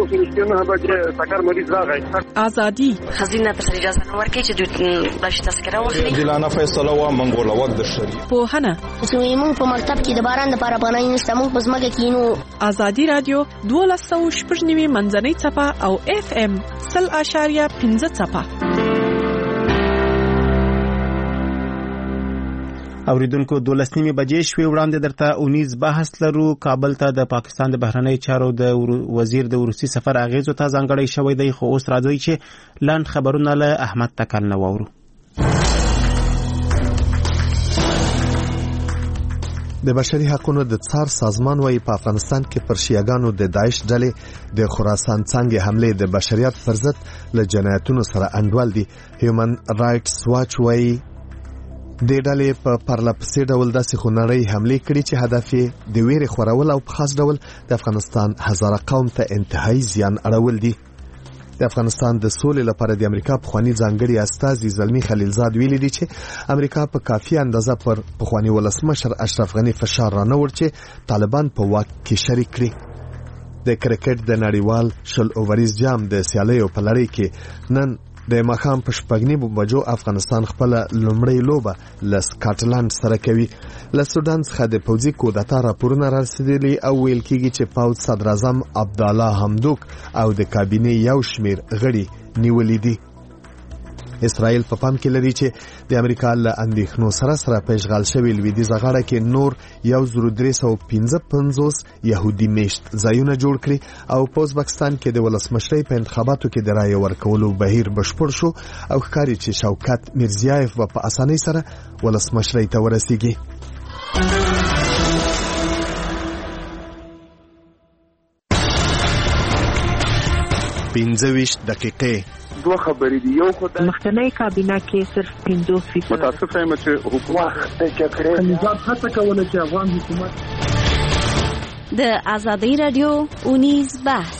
ازادي خزینه ته اجازه نه ورکړي چې دوی بلش تذکره واخلي دلانه فیصله و منګول وخت د شری پوهنه زموږ په مکتب کې د باران لپاره پناه نشته موږ په ځمکه کې نو ازادي رادیو 1290 منځنۍ صفه او FM 0.5 صفه اوریدونکو 12 بجې شوې وړاندې درته اونیز بحث لرو. کابل ته د پاکستان د بهرنی چارو د وزیر د روسي سفر اغیزو ته ځانګړی شوی دی، خو اوس راځي چې لاند خبرونه له احمد تکل نه واورو. د بشري حقوقو د څار سازمان وايي په افغانستان کې پر شیعاګانو د داعش ډلې د خراسان څنګه حمله د بشریت پر ضد له جنایتونو سره انډول دي. هیومن رائټس واچ وايي د ډلې په پرلپسې ډول داسې خونړۍ حملې کړي چې هدف یې د ویرې خورول او په خاص ډول د افغانستان هزاره قوم ته انتهایی زیان اړول دي. د افغانستان د سولې لپاره د امریکا پخوانی ځانګړي استازي زلمی خلیلزاد ویلي دي چې امریکا په کافي اندازه پر پخوانی ولسمشر اشرف غنی فشار رانه ور چې طالبان په واک کې شریک کړي. د کرکټ د نړیوال شل اووریز جام د سیالیو په لړۍ کې نن د ماښام په 6 بجو افغانستان خپل لومړی لوبه له سکاټلند سره کوي. له سودان څخه د پوځي کودتا راپورونه رسیدلي او ویل کېږي چې پوځ صدر اعظم عبدالله حمدوک او د کابینې یو شمیر غړي نیولې دي. اسرائیل په پام کې لري چې د امریکا له اندېښنو سره پیشغال شوی لویدیځه غاړه کې نور 1355 يهودي میشت ځایونه جوړ کړي او په ازبکستان کې د ولسمشرۍ په انتخاباتو کې د رایې ورکولو بهیر بشپړ شو او ښکاري چې شوکت میرزیایف په اسانۍ سره ولسمشرۍ ته ورسیږي. 25 دقیقې دوه خبرې دي. یو خو د مخکنی کابینه کې صرف 50% متاسف یم چې حکومت د جګړې نظام هڅه کوله چې افغان حکومت د آزادۍ رادیو اونیز بحث.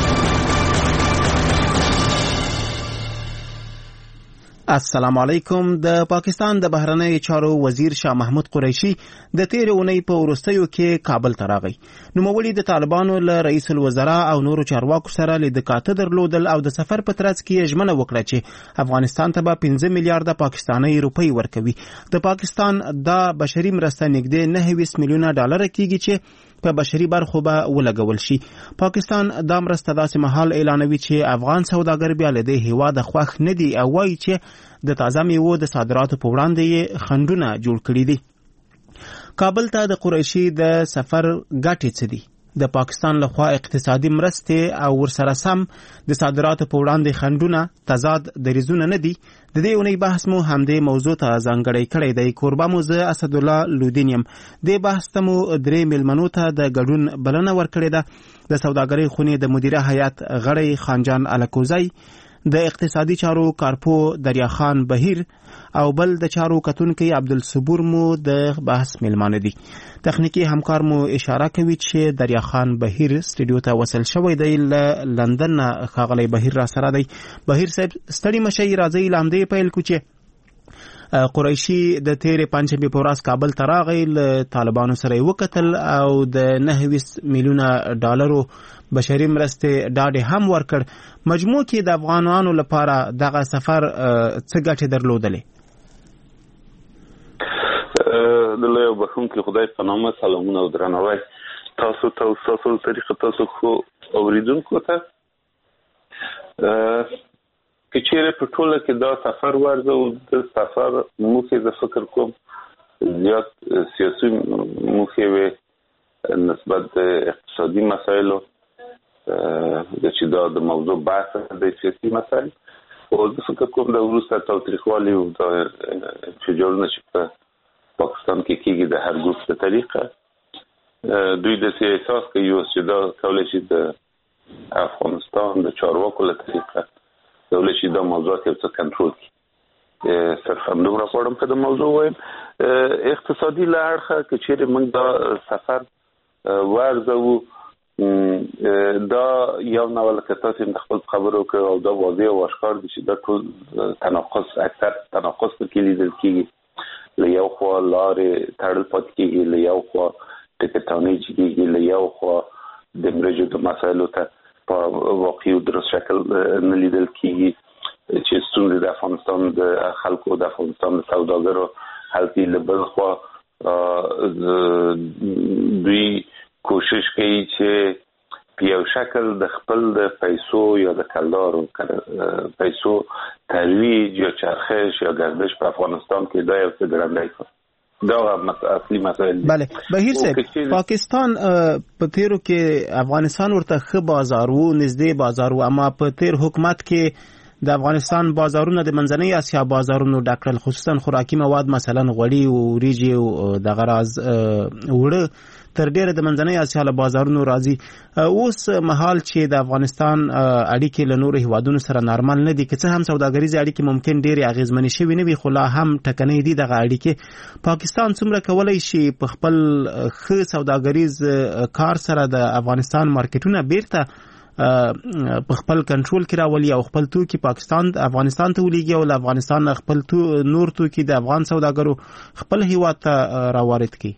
السلام علیکم. د پاکستان د بهرنی چارو وزیر شاه محمود قریشي د تیر اونۍ په وروستیو کې کابل ته راغی. نوموړي د طالبانو له رئیس الوزرا او نورو چارواکو سره لیدکاته درلودل او د سفر په ترڅ کې ژمنه وکړه چې افغانستان ته به 15 میلیارډ پاکستاني روپۍ ورکوي. د پاکستان د بشري مرسته نږدې 9 میلیونه ډالر کېږي چې په بشري برخو به ولګول شي. پاکستان دا مرسته داسې مهال اعلانوي چې افغان سوداګر بیا له دې هیواده خوښ نه دي او وایي چې د تازه میوو د صادراتو په وړاندې خنډونه جوړ کړي دي. کابل ته د قریشي د سفر ګټې څه دي؟ د پاکستان لخوا اقتصادي مرستې او ورسره سم د صادراتو په وړاندې خنډونه تضاد دریزونه نه دي؟ د دې اونۍ بحث مو همدې موضوع ته ځانګړی کړی دی. کوربه مو زه اسدالله لودین یم. دې بحث ته مو 3 میلمنو ته د ګډون بلنه ورکړې ده. د سوداګرۍ خونې د مدیره هیئت غړی خانجان الکوزی، د اقتصادي چارو کارپو دریاخان بهیر او بل د چارو کتونکي عبدالصبور مو د بحث میلمانه دي. تخنیکی همکار مو اشاره کوي چې دریاخان بهیر سټوډیو ته وصل شوی دی. له لندن ښاغلی بهیر را سره دی. بهیر صاحب ستړي مشئ، راځئ لامدې پیل کو چې قریشي د تیرې پنځمې په ورځ کابل ته راغی، له طالبانو سره یې وکتل او د 9 میلیونه ډالرو بشري مرستې ډاډ هم ورکړ. مجموع کې د افغانانو لپاره دغه سفر څه ګټې درلودلې؟ د لوی بخښونکي خدای په نامه سلامونه او درناوی تاسو ته او تاسو طریقه تاسو خو اوریدونکو ته. که چیرې په ټوله کې دا سفر ورځو د سفر موخې د فکر کوم زیات سیاسي موخې وي نسبت د اقتصادي مسایلو د چې دا د موضوع بحث د سیاسي مسایل او د فکر کوم د وروسته تاریخوالي او د انفجارونه چې په پاکستان کې کېږي د هر ګروپ په طریقه دوی د احساس کوي چې دا کولی شي د افغانستان د چارواکو له طریقه کولی شي دا موضوعات یو څه کنټرول کړي. صرف همدومره غواړم که د موضوع وایم اقتصادي له اړخه که چیرې موږ دا سفر ورځو دا یو نوع لکه تاسو د خپل خبرو کې او دا واضح او اشکار دي چې دا ټول تناقض اکثر تناقض په لیدل کېږي. له یو خوا لارې تړل پاتې کېږي، له یو خوا ټکټانې کېږي، له یو خوا د مرجو د مسایلو ته په واقعي او درست شکل نه لیدل کېږي چې ستونزې د افغانستان د خلکو د افغانستان د سوداګرو حل کړي. له بل خوا دوی کوشش کوي چې په یو شکل د خپل د پیسو یا د کلدارو پیسو ترویج یا چرخش یا گردش په افغانستان کې دا یو څه ګړندی کړي. دا اصلي مسایل. بله بهیر صاحب، پاکستان په تیرو کې افغانستان ورته ښه بازار وو، نږدې بازار وو، اما په تیر حکومت کې د افغانستان بازارونه د منځنۍ اسیا بازارونو ډک کړل، خصوصا خوراکي مواد مثلا غوړي او وریجې او دغه راز وړه تر ډیره د منځنۍ اسیا له بازارونو راځي. اوس مهال چې د افغانستان اړیکې له نورو هیوادونو سره نارمل نه دي، که څه هم سوداګریزې اړیکې ممکن ډیرې اغیزمنې شوي نه وي، خو لا هم ټکنۍ دي دغه اړیکې. پاکستان څومره کولی شي په خپل ښه سوداګریز کار سره د افغانستان مارکیټونه بیرته په خپل کنټرول کې راولي او خپل توکي افغانستان ته ولېږي او له افغانستان خپل نور توکي د افغان سوداګرو خپل هیواد ته راوارد کړي؟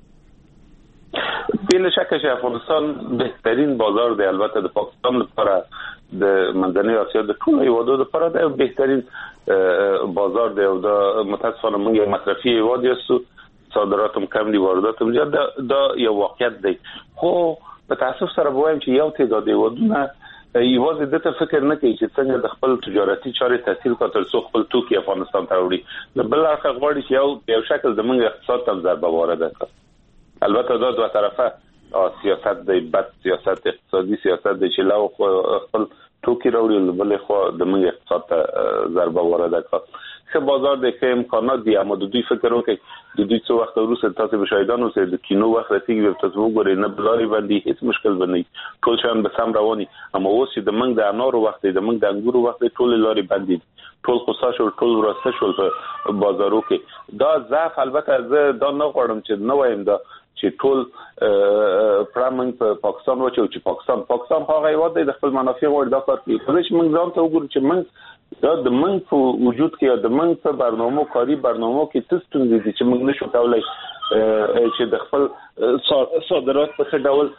بلا شک چې افغانستان بهترین بازار دی، البته د پاکستان لپاره د منځنۍ اسیا د ټولو هیوادو لپاره د بهترین بازار دی او د متاسفانه موږ یو مصرفي هیواد یو، صادرات هم کم دي، واردات هم زیات. دا یو واقعیت دی. خو په تاسف سره وایم چې یو تعداد هیوادونه یوازې دته فکر نه کوي چې څنګه د خپل تجارتي چارې تسهیل کړي تر څو خپل توکي افغانستان ته وړي. د بل اړخ غواړي چې یو شکل زموږ اقتصاد ته ضربه وارده کړي. البته دا دوه طرفه سیاست دی، بد سیاست، اقتصادي سیاست دی چې لا خپل توکي راوړي، بل خو د موږ اقتصاد ته ضربه وارده کړي. ښه بازار دی، ښه امکانات دي، اما د دوی فکر وکړي د دوی څو وخت وروسته تاسو به شاهدان اوسئ د کینو وخت رسیږي، تاسو وګورئ نه بلاري باندې هیڅ مشکل به نه ټول شان به سم رواني. اما اوس چې د موږ د انارو وخت دی، د موږ د انګورو وخت دی، ټول لاري بندي، ټول خصا شو، ټول ورسته شو په بازارو کې. دا ضعف البته زه دا نه غواړم چې نه وایم دا چې ټول پرامنګ په پاکستان وچو چې پاکستان هغه هیواد دی د خپل منافع غوړ دا کار کوي. خو چې موږ ځان ته وګورو چې موږ دا د موږ په وجود کې د موږ په برنامه کاری برنامه کې څه ستونزې دي چې موږ نشو کولای چې د خپل صادرات په څه ډول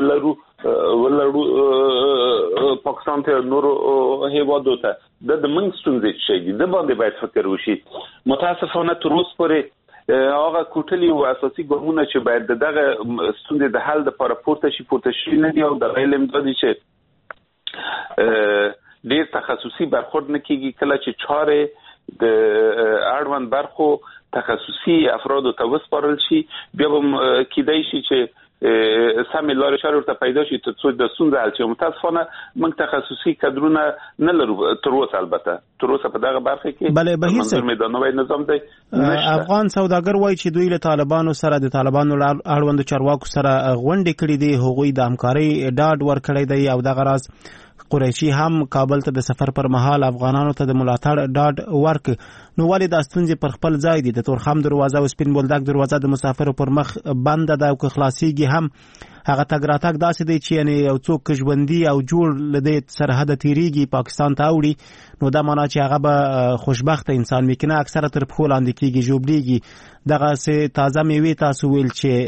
ولرو پاکستان ته نورو هیوادو ته د موږ ستونزې شي دي، د باندې باید فکر وشي. متاسفانه تر اوسه پورې هغه کوټلي او اساسي ګامونه چې باید دغه ستونزې د حل لپاره پورته شي نه دي او د علم د دي چې ډیر تخصصي برخورد نه کیږي. کله چې چارې د اړوند برخو تخصصي افرادو ته وسپارل شي، بیا هم کیدای شي چې سمې لارې چارې ورته پیدا شي تر څو د ستونزې حل شي. متاسفانه موږ تخصصي کادرونه نه لرو تر اوسه، البته تر اوسه په دغه برخه کې منظور میدانوي نظام دی. افغان سوداګر وایي چې دوی له طالبانو سره د طالبانو اړوند چارواکو سره غونډې کړې دي، هغوی د همکارۍ ډاډ ورکړی دی او دغه راز قریشي هم کابل ته د سفر پر مهال افغانانو ته د ملاتړ ډاډ ورک. نو ولې دا ستونزې پر خپل ځای دي؟ د تورخم دروازه او سپین بولدک دروازه د مسافرو پر مخ بنده ده او که خلاصيږي هم هغه تګ راتګ داسې دی چې یعنی یو څوک ژوندي او جوړ لدې سرحد تیریږي پاکستان ته اوړي، نو دا معنا چې هغه به خوشبخت انسان میکنه اکثره تر پخو لاندې کیږي، جوړیږي. دغه سه تازه میوه تاسو ویل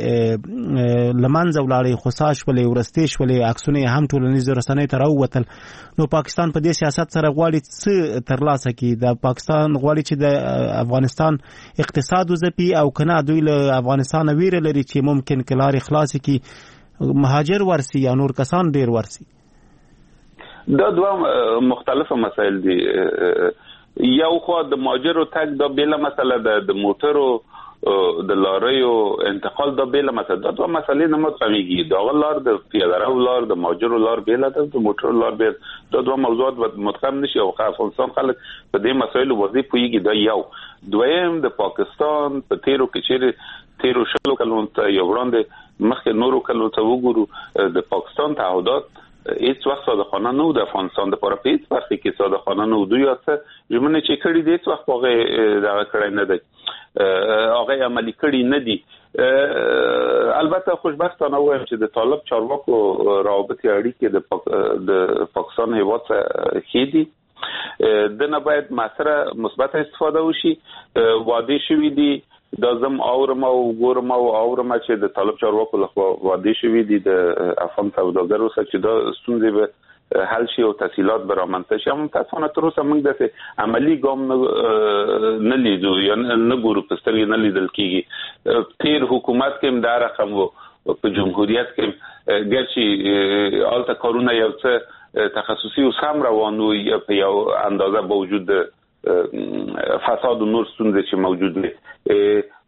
چې لمنځه ولاړې خصاش ولې ورستې شولې عکسونه هم ټولنیز رسنۍ ته راووتل. نو پاکستان په دې سیاست سره غواړي څه ترلاسه کړي؟ د پاکستان غواړي چې د افغانستان اقتصاد وځپي او کنه دوی له افغانستان ویره لري چې ممکن کلاري خلاص کړي مهاجر ورسي یا نور کسان ډیر ورسي؟ دا دوه مختلفه مسایل دي. یو خو د مهاجرو تګ دا بیل مسله د موټرو د لاریو انتقال دا بیل مسله، دا دوه مسلې نه متفاهمېږي. دا لار د پیاده رو لار د مهاجرو لار بیل ده، د موټرو لار بیل، دا دوه موضوعات متفاهم نشي او افغانستان خلک په دې مسایلو واضح پوهیږي. دا یو. دویم د پاکستان په تیرو شلو کلونو ته یو وړاندې مخکې نورو کلونو ته وګورو د پاکستان تعهدات هیڅ وخت صادقانه نه و د افغانستان لپاره، په هیڅ وخت کې صادقانه نه و. دوی هڅه ژمنې چې کړي دي هیڅ وخت هغه دغه کړی نه دی، هغه عملي کړي نه دي. البته خوشبختانه وایم چې د طالب چارواکو روابط اړیکې د پاکستان هیواد څخه ښې دي. د نه باید مسره مثبت استفاده وشي. وعده شوي دي دا زم اورم او ګورم او اورم چې د طالب چارواکو لخوا وعده شوي دي د افغان سوداګرو سره چې دا ستونزې به حل شي او تسهیلات به رامنځته شي. هم تاسو تر اوسه موږ داسې عملي ګام نه لیدو یا نه ګورو، په سترګې نه لیدل کېږي. تیر حکومت کې هم دا رقم و، په جمهوریت کې ګرچې هلته کارونه یو څه تخصصي اوس هم روان و په یو اندازه با وجود فساد و نور ستونزې چې موجود دي،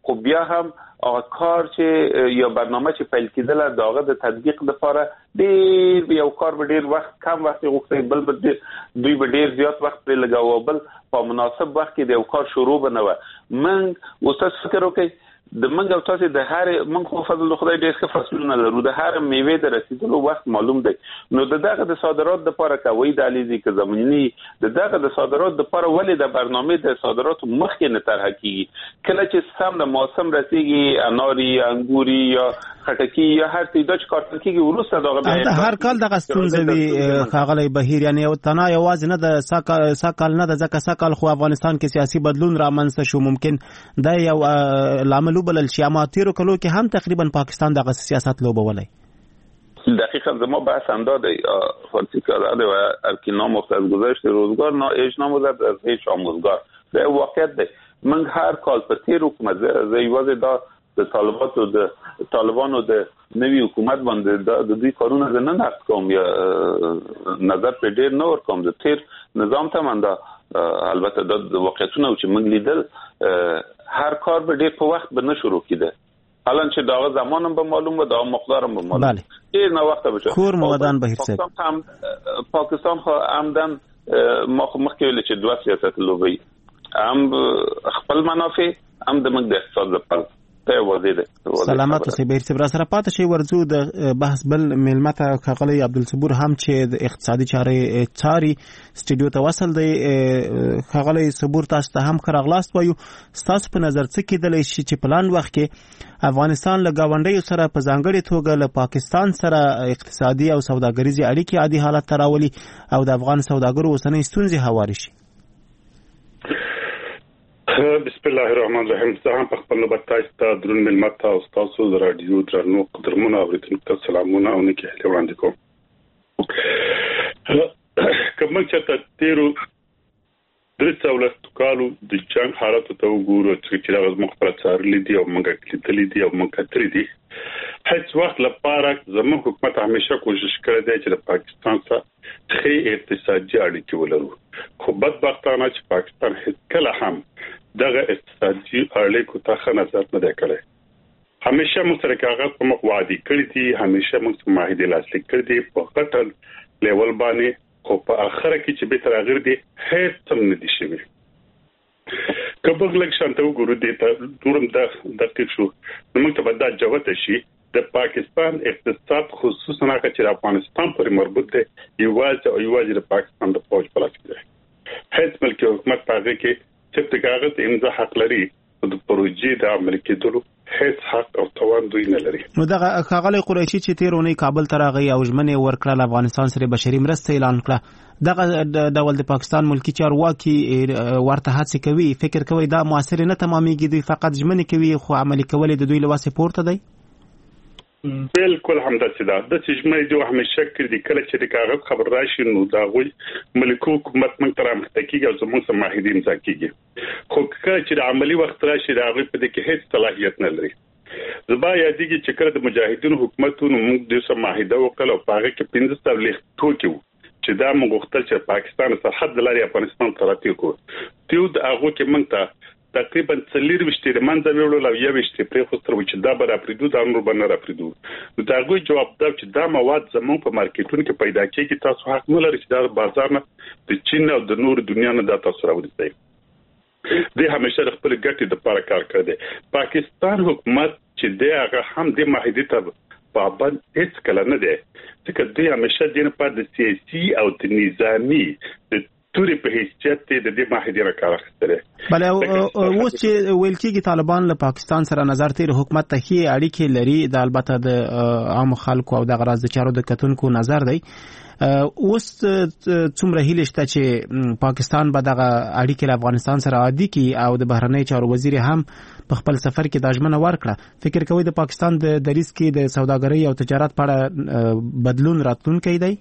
خو بیا هم هغه کار چې یا برنامه چې پیل کېدله داغه د تطبیق لپاره ډېر یو کار به ډېر وخت کم وخت غوښتي، بل به دوی به ډېر زیات وخت پرې لګاوه، بل په مناسب وخت کې د یو کار شروع به نه وه. موږ اوس فکر وکړئ د منګ او تاسو د هر منګ خو فضل خدای ډېر ښه فصلونه لرو، د هر میوه د رسیدلو وخت معلوم دی. نو دغه د صادرات لپاره کوي د علیزي که زمینی دغه د صادرات لپاره ولې د برنامه د صادراتو مخکې نه طرح کیږي؟ کله چې سم د موسم رسیږي اناري انګوري یا خټکی یا هر څه د کارتل کیږي ورسره دغه هر کال دغه ستونزې وي خاغلی بهیر، یعنی تنها یوازې نه د ساکال نه د ځکه ساکال خو افغانستان کې سیاسي بدلون رامنځته شو، ممکن دا یو لامل بلل شي، اما تیرو کلو کې هم تقریبا پاکستان دغه سیاست لوبولی. دقیقا زما بحث هم داده فارسی کرده و ارکی نامفت از گذشت روزگار نااج ناموزد از هیچ آموزگار. ده واقعیت ده. من هر کال پر تیر حکومت زیواز دا د طالبان و د نوی حکومت باندې د دوی کارونه زه نه نقد کوم یا نظر په ډیر نه ورکوم. د تیر نظام ته من دا البته د واقعیتونه چې موږ لیدل هر کار به ډیر په وخت به نه شروع کیده، الان چې دا زمانم به معلوم و دا مقدارم به معلوم. بله ډیر نه وخت بشه کور مودان به حساب پاکستان خو عمدن مخکې ویل چې دوه سیاست لوبي، هم خپل منافع هم د موږ د اقتصاد لپاره. سلامات اوسئ. بهیر صاحب را سره پاتې شئ، ورځو د بحث بل مېلمه ته ښاغلی عبدالصبور هم چې د اقتصادي چارې څاري سټوډیو ته وصل دی. ښاغلی صبور تاسو ته هم ښه راغلاست وایو. ستاسو په نظر څه کېدلی شي چې په لاندې وخت کې افغانستان له ګاونډیو سره په ځانګړې توګه له پاکستان سره اقتصادي او سوداګریزې اړیکې عادي حالت ته راولي او د افغان سوداګرو اوسنۍ ستونزې هوارې شي؟ بسم الله الرحمن الرحیم. زه هم په خپل نوبت تاسو ته درون ملت او تاسو د رادیو درنو قدرمنو اوریدونکو ته سلامونه او نیکه هیله وړاندې کوم. کوم چې تیرو درڅولست کالو د جنگ حالت ته وګورو چې راغز مخبرات سارلی دی او موږ کلیدلی دی او موږ کتري دی. هیڅ وخت لپاره زموږ حکومت همیشه کوشش کړی دی چې د پاکستان سره ښه اقتصادي اړیکې ولرو، خو بدبختانه چې پاکستان هیڅ کله هم دغه اقتصادي اړیکو ته ښه نظر نه دی کړی. همیشه موږ سره کاغذ په مخ وعده کړی دي، همیشه موږ معاهده لاسلیک کړی دي په غټ لیول باندې، خو په اخر کې چې به تر اخر دي هیڅ هم نه دي شوی. کبه لږ شانته وګورو دي ته دورم د دقیق شو موږ ته بدا جوته شي د پاکستان اقتصاد خصوصا هغه چې افغانستان پورې مربوط دی یوازې د پاکستان د فوج په لاس کې دی. هیڅ ملکی حکومت په هغه کې چې د کاغذ امضا حق لري د پروژې د عمل کېدلو هیڅ حق او توان دوی نه لري. نو دغه ښاغلی قریشي چې تیرونی کابل ته راغی او ژمنې ورکړه افغانستان سره بشري مرسته اعلان کړه، دغه ډول د پاکستان ملکی چارواکي ورته هڅې کوي، فکر کوي دا موثر نه تمامېږي، دوی فقط ژمنې کوي خو عملي کول د دوی له وسې پورته دی؟ بالکل همداسې ده. د چې دوی همیشه کړي کله چې د کاغذ خبر راشي نو دا غوي ملکو حکومت موږ تر امر تکیږي او زموږ سره معاهده امضا کیږي، خو کله چې د عملی وخت راشي دا غوي په دې کې هیڅ صلاحیت نه لري. زبا یادېږي چې کله د مجاهدینو حکومتونو موږ د سره معاهده وکړه او په هغه کې 15 تبلیغ توکي چې دا موږ غوښتل چې پاکستان سرحد لري افغانستان ته راتګ کوو تیو د هغه کې موږ ته تقریبا 40 منځ ویلو او یو وشته پرې خو تر چې دا به راپریدو دا نور باندې راپریدو. نو دا غوي جواب دا چې دا مواد زموږ په مارکیټونو کې پیدا کیږي، تاسو حق نه لرئ چې دا بازار نه د چین او د نور دنیا نه دا تاسو راوړئ. د همیشه خپل ګټې د لپاره کار کوي. پاکستان حکومت چې دا هغه هم د معاهده ته پابند هیڅ کله نه دی، ځکه دوی همیشه د په د سیاسي او د نظامی د توري په حیثیت د دې معاهده کار اخیستل. بله اوس چې ویل کېږي طالبان له پاکستان سره نظر تیر حکومت ته ښې اړیکې لري، د البته د عام خلکو او د غراض چارو د کتونکو نظر دی. اوس څومره هیله شته چې پاکستان به دغه اړیکې له افغانستان سره عادي کړي او د بهرنی چارو وزیر هم په خپل سفر کې دا ژمنه ورکړه. فکر کوئ د پاکستان د دریځ کې د سوداګرۍ او تجارت په اړه بدلون راتلونکی دی؟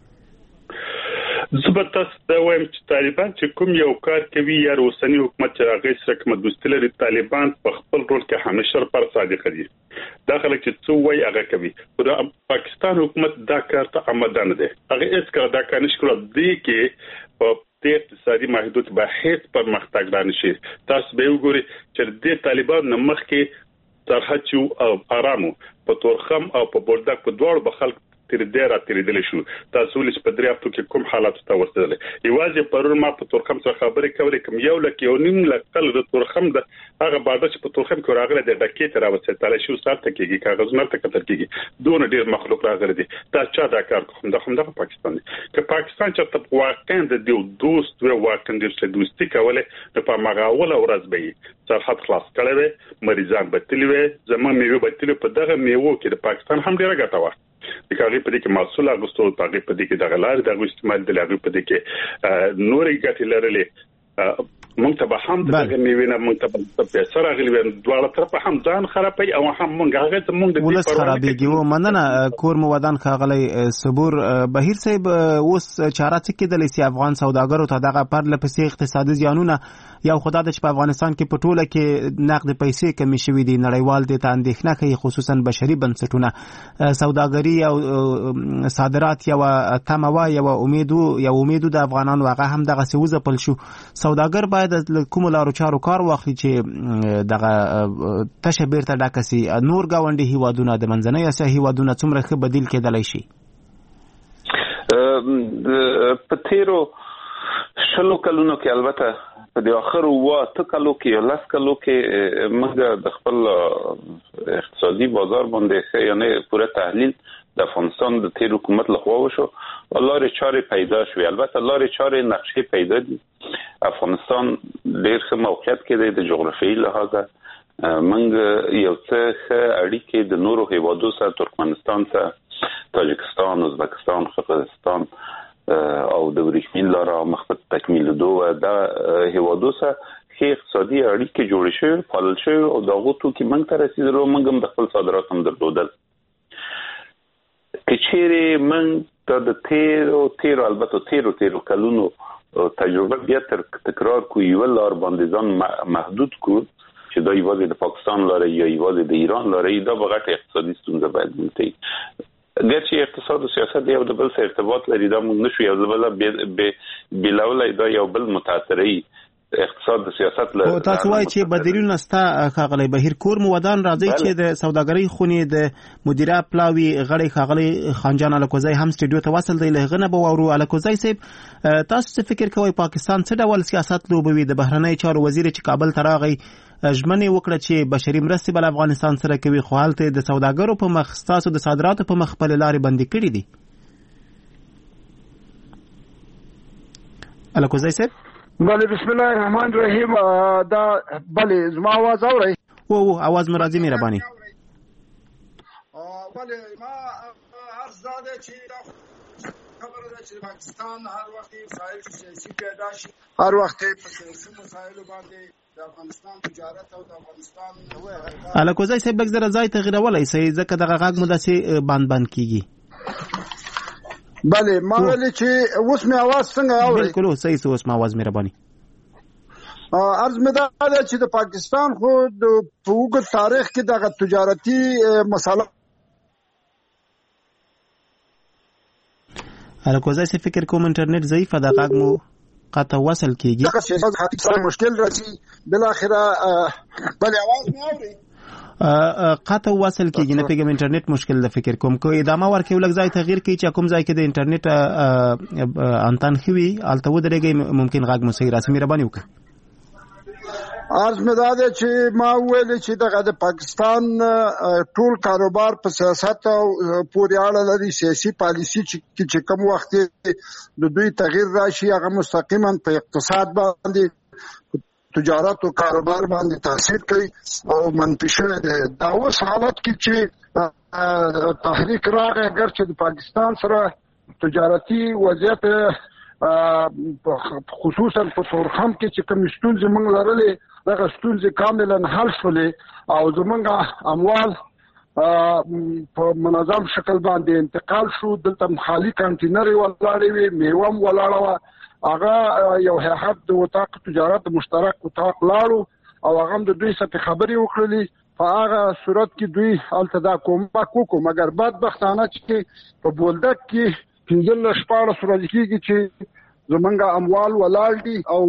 زبردست دا وایم چې طالبان چې کوم یو کار کوي یا اوسنی حکومت چې راغی سره کوم دوستي لري، طالبان په خپل رول کې همیشه پر صادق دي. دا خلک چې څو وای هغه کوي، خو پاکستان حکومت دا کار ته آماده نه دی. هغه هیڅ کله دا کار نشي کولای دی کې د اقتصادي محدود به هیڅ پرمختګ را نشي. تاسو به وګورئ چې د طالبان نمخ کې سرحد او آرامو په تورخم او په بولدک په دوړ به خلک تیرېدل شو. تاسو ولې په درې هفتو کې کوم حالات ته ورسېدل؟ یوازې پرون ما په تورخم سره خبرې کولې، کوم 1.5 لک د تورخم د هغه باده چې په تورخم کې راغله د ډکې تر اوسه شو سالته کېږي کاغذونه ته کتل کېږي دونه ډیر مخلوق راغلي دي. دا چا دا کار کوم د پاکستان دی که پاکستان چې واقعا د دوست و واقعا د دوستي کوله په مغاوله ورځ به سرحد خلاص کړي مریضان بتلی وي زمون میوه بتلی په دغه میوه کې د پاکستان هم ډیره ګټه و. د کاغی په دې کې محصول اغوستو په دې په دې کې د غلار د استعمال د لغوی په دې کې نورې ګټې لرلې مونږ ته به هم دغه میوینه مونږ ته په سره غلي دواړه طرفه هم ځان خرابي او هم مونږ هغه ته مونږ د ولس خرابېږي. و مننه کور مو ودان خاغلی صبور بهیر صاحب اوس چاره څه کېدلی سي افغان سوداګرو ته دغه پرله پسې اقتصادي زیانونه یو خدای د چې په افغانستان کې په ټوله کې نقد پیسې کمی شوې دي نړیوال دي ته اندېښنه کوي خصوصا بشري بنسټونه سوداګري او صادرات یو تموا یو امید د افغانانو هغه هم دغه سوزه پل شو. سوداګر باید کوم لارو چارو کار واخلي چې دغه تشه بیرته ډاکسي نور گاونډي هیوادونه د منځنۍ اسیا هیوادونه څومره ښه بدیل کېدلی شي. په تیرو شلو کلونو کې البته په د اخر 8 کلو کې 10 کلو کې موږ د خپل اقتصادي بازار باندې یعنی پوره تحلیل د افغانستان د تیر حکومت لخوا وشو او لارې چارې پیدا شوې. البته لارې چارې نقشې پیدا دي. افغانستان ډېر ښه موقعیت کې دی د جغرافیایي لحاظه. موږ یو څه ښه اړیکې د نورو هیوادو سره ترکمنستان سره تاجکستان ازبکستان قزاقستان او د ورېښمین لاره مخ په تکمیل دوه د هیوادو سره ښه اقتصادي اړیکې جوړې شوې پالل شوې او دغه توکي موږ ته رسیدلو. موږ هم د خپل صادرات هم درلودل. کچېرې موږ ته د تیرو البته تیرو کلونو تجربه بیا تکرار کو یو لار باندې ځان محدود کو چې دا یوازې د پاکستان لاره یا یوازې د ایران لاره دا بغټ اقتصادي ستونزه باید ونتي. ګرچې اقتصاد او سیاست یو د بل سره ارتباط لري دا موږ نشو یو د بل بلولای دا یو بل متاثري اقتصاد د سیاست له تاسو وایي چې بدیلونه ستا خاغلی بهیر کور مو ودان راځي چې د سوداګرۍ خونې د مدیره پلاوی غړي خاغلی خانجان الکوزی هم سټډیو ته وصل دی لغنه به ورو الکوزی صاحب تاسو څه فکر کوئ پاکستان څه ډول سیاست لوبوي؟ د بهرنۍ چارو وزیر چې کابل ته راغی ژمنې وکړه چې بشري مرستې بل افغانستان سره کوي خو حالت د سوداګرو په مخ تاسو د صادراتو په مخ خپل لارې بندي کړې دي. الکوزی صاحب بله بسم الله الرحمن الرحیم. دا بله زما आवाज اورئ؟ او आवाज مرادي مهرباني. بله ما عرض داده چې خبره ده چې پاکستان هر وخت مسائل سیاسي پیدا شي هر وخت په سیاسي مسایلو باندې د افغانستان تجارت او د افغانستان الکوزی صاحب لږ زره ځای تغیرولای سي ځکه دغه غږ مو داسې بند کیږي. بله ما ویل چې اوس مې आवाज څنګه اورئ؟ بالکل صحیح سو اوس ما आवाज مهرباني. عرض مې دا ده چې د پاکستان خو د په تاریخ کې دغه تجارتي مسله الکوزی صاحب فکر کوم انټرنیټ ضعیف ده غږ مو قطع وصل کیږي. دغه څه مشکل راځي بل اخره بله आवाज مې اورئ؟ قطع وصل کېږي نه پیګم انټرنیټ مشکل د فکر کوم کو ادامه ورکړي ولګ ځای تغییر کوي چې کوم ځای کې د انټرنیټ انتن خوي الته ودرېږي ممکن غږ مو صحیح راسي مهرباني وکړه. عرض مې دا ده چې ما ویل چې دغه د پاکستان ټول کاروبار په سیاست او پورې اړه لري. سیاسي پالیسي چې کوم وخت د دوی تغییر راشي هغه مستقیما په اقتصاد باندې تجارت او کاروبار باندې تاثیر کوي او منفي شوی دی. دا اوس حالت کې چې تحریک راغی اگر چې د پاکستان سره تجارتي وضعیت خصوصا په تورخم کې چې کوم ستونزې موږ لرلې دغه ستونزې کاملا حل شولې او زموږ اموال په منظم شکل باندې انتقال شو. دلته خالي کانټینر ولاړې وي میوه هم ولاړه وه. هغه یو هیئت د وثاق تجارت مشترک وثاق لاړو او هغه د دوی سره خبرې وکړلې. په هغه صورت کې دوی هلته دا کومک وکړو مګر بدبختانه چې په بولدک کې 15-14 ورځې کېږي چې زمونږ اموال ولاړ دي او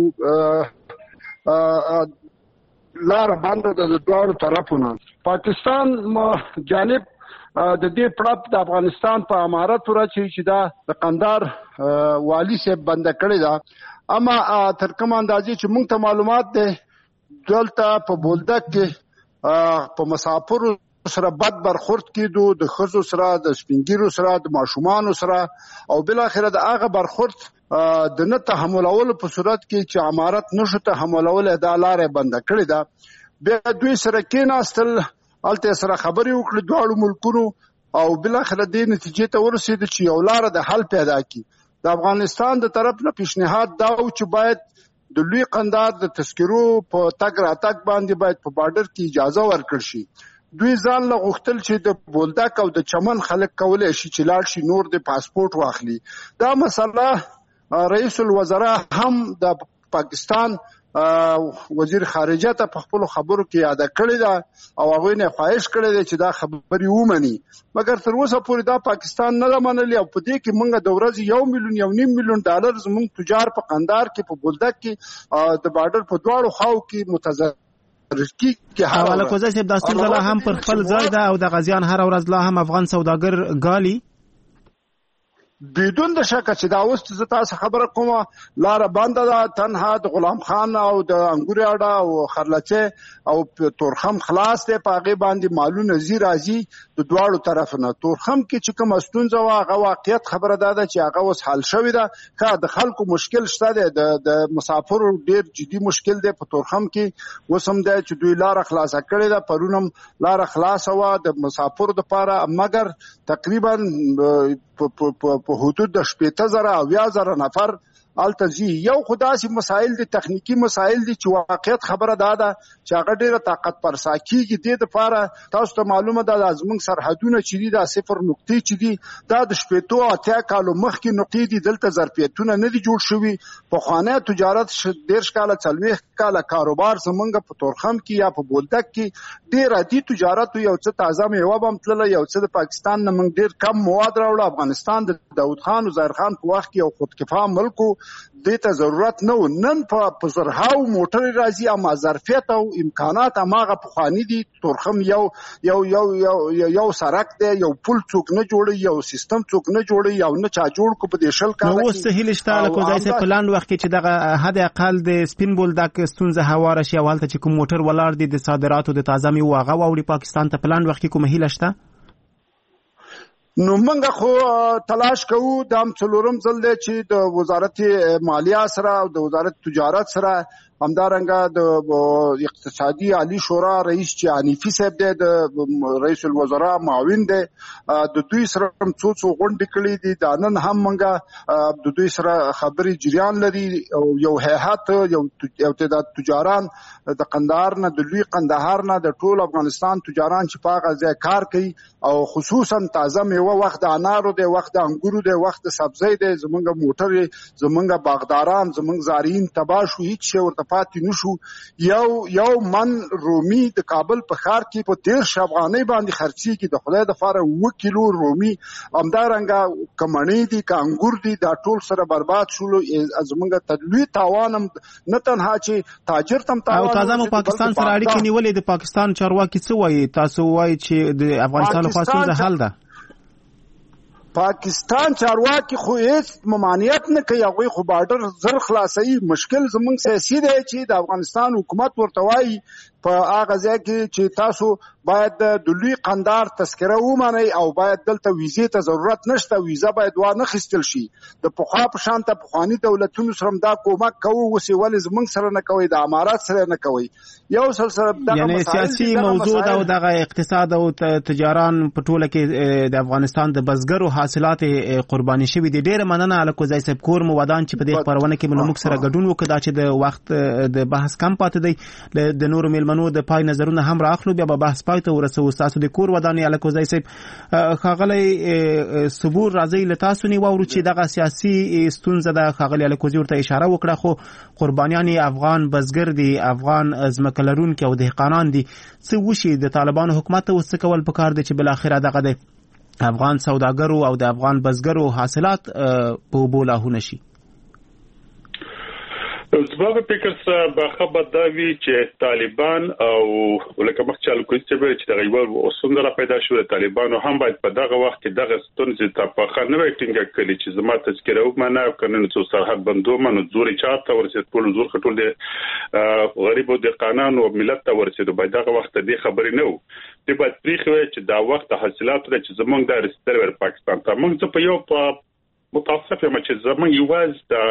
لار باندې د دوه طرفونو پاکستان جانب د دې پړپ د افغانستان په امارت ورچې چې دا د قندار والی سے بند کړی دا اما تر کوم اندازې چې موږ ته معلومات ده دلته په بولدک کې په مسافر سره بد برخورد کیدو د خزو سره د سپینګیرو سره د ماشومان سره او بل اخر د هغه برخورد د نه تحملولو په صورت کې چې امارت نشو تحملول د لارې بند کړی دا بیا دوی سره کېناستل الته سره خبرې وکړې دواړو ملکونو او بل اخر د نتیجې ته ورسېد چې یو لار د حل پیدا کی د افغانستان د طرف نه پیشنهاد دا و چې باید د لوی قندار د تذکرو په تګ راتګ باندې باید په بارډر کې اجازه ورکړ شي دوی ځان له غوښتل چې د بولدک او د چمن خلک کولای شي چې لاړ شي نور د پاسپورت واخلي دا مسله رئیس الوزراء هم د پاکستان وزیر خارجه ته په خپل خبرو کې یاد کړی دا او هغه نه خواهش کړی دی چې دا خبري ومني مګر تر اوسه پورې دا پاکستان نه منلی او په دې کې موږ د ورځې 1 ملیون یو نیم ملیون ډالر زموږ تجار په قندار کې په بولدک کې د بارډر په دواړو خواو کې متضرر کی حواله کوزه چې داستور دلا هم پر خپل ځای ده او د غزيان هر ورځ لا هم افغان سوداګر غالي بدون د شک چې دا اوس چې تاسو خبره کوم لار باندې دا تنها د غلام خان او د انګوري اډا او خرلچه او تورخم خلاص ته پاغي باندې مالو نذیر راځي د دواړو طرفونو تورخم کې چې کوم استونزه واغه واقعیت خبره ده چې هغه اوس حل شوې ده که د خلکو مشکل شته د مسافرو ډیر جدي مشکل دی په تورخم کې وسم ده چې دوی لار خلاص کړي ده پرونم لار خلاص وا د مسافرو لپاره مګر تقریبا په حدود د 15000 او 10000 نفر التزی یو خداسي مسائل دي تخنیکی مسائل دي چې واقعیت خبره ده چې هغه ډیره طاقت پر ساکیږي د لپاره تاسو ته معلومه ده لازم سرحدونه چې دي د 0 نقطې چې دي دا د شپېتو اتیا کالو مخکې نقطې دي دلته ظرفیتونه نه دي جوړ شوي په خانه تجارت ډیر کاله 40 کاله کاروبار زمونږ په تورخم کې یا په بولدک کې ډیر عادي تجارت یو څه تازه میوه بم تل یو څه د پاکستان نه موږ ډیر کم مواد راوړل افغانستان د داود خان او ظاهر خان په وخت کې یو خودکفا ملکو دته ضرورت نه نن په زرهاو موټر راځي اما ظرفیت او امکانات اماغه په خواني دي تورخم یو سرک دی یو پل څوک نه جوړي یو سیستم څوک نه جوړي یو نه چا جوړ کو په دیشل کال نو اوس هیل شته له کوزای څخه پلان وخت کې چې دغه حد اقل د سپین بولدک ستونزه هواره شي اولته چې کوم موټر ولاړ دي د صادراتو د تازه می واغه ووري پاکستان ته پلان وخت کې کوم هیل شته نو موږ خو تلاش کوو د څلورم ځل دی چې د وزارت مالیه سره او د وزارت تجارت سره همدارنګه د اقتصادي عالی شورا رئیس چې حنیفي صاحب دی د رئیس الوزراء معاون دی د دوی سره څو غونډې کړې دي د نن هم موږ د دوی سره خبري جریان لري او یو هيئت یو تعداد تجاران د قندهار نه د لوی قندهار نه د ټول افغانستان تجاران چې په غزا کار کوي او خصوصا تازه میوه وخت د انارو دی وخت د انګورو دی وخت د سبزی دی زمونږ موټر زمونږ باغداران زمونږ زارین تباشو هیڅ شی ورته پاتې نشو یو من رومي د کابل په ښار کې په 13 افغانۍ باندې خرچيږي د خدای د فاره 1 کیلو رومي همدارنګه کمنې دي کانګور دي دا ټول سره برباد شول زمونږ تدلوي تاوانم نه تنها چې تاجر تم تاوان او تازه مو پاکستان سره اړیکې نیولې د پاکستان چارواکي څه وایي تاسو وایي چې د افغانستان خاصه حل ده پاکستان چارواکي خو هیڅ ممانعت نه کوي هغه خو بارډر زر خلاصي مشکل زمونږ سیاسي دی چې د افغانستان حکومت ورته وایي په هغه ځای کې چې تاسو باید د لوی قندار تذکره ومنئ او باید دلته ویزې ته ضرورت نشته ویزه باید وانه خستل شي د پخوا په شان ته پخوانی دولتونو سره دا کومک کوو وسی ول زمونږ سره نه کوي د امارات سره نه کوي یو سره دغه یعنی سیاسي موضوع دا او دغه اقتصاد او تجاران په ټوله کې د افغانستان د بزګرو حاصلات قرباني شوی دي ډېر مننه الکو ځای سب کور مو ودان چې په دې خبرونه کې موږ سره ګډون وکړو چې د وخت د بحث کم پاتې دی د نور میلمنو د پای نظرونه هم راخلو بیا به بحث پای ته ورسو تاسو د کور ودانې الکو ځای سب خاغلی صبور راځي لتاسو نی وورو چې دغه سیاسي ستونزه د خاغلی الکو ځور ته اشاره وکړه خو قربانیان افغان بزګر دي افغان ازمکلرون کې او دهقانان دي څه وشي د طالبانو حکومت اوس کول پکار دي چې بل اخره دغه د افغان سوداګرو او د افغان بزګرو حاصلات په بولاهونه شي زما په فکر سره به خبر دا وی چې طالبان او لکه مخچالو کوي چې د غیور اوسنده را پیدا شو طالبانو هم باید په دغه وخت کې دغه ستونزې ته په خنه وټینګ کړي چې زما تذکره ومنه کنه چې سرحد بندومه نو زوري چاته ورسېد ټول زور خټول دي غریب او د قانون او ملت ته ورسېد باید دغه وخت دې خبرې نه وو د باید پریخوي چې دا وخت حاصلات لري چې زمونږ د رسټر پاکستان ته موږ په یو متاسف یم چې زمون یواز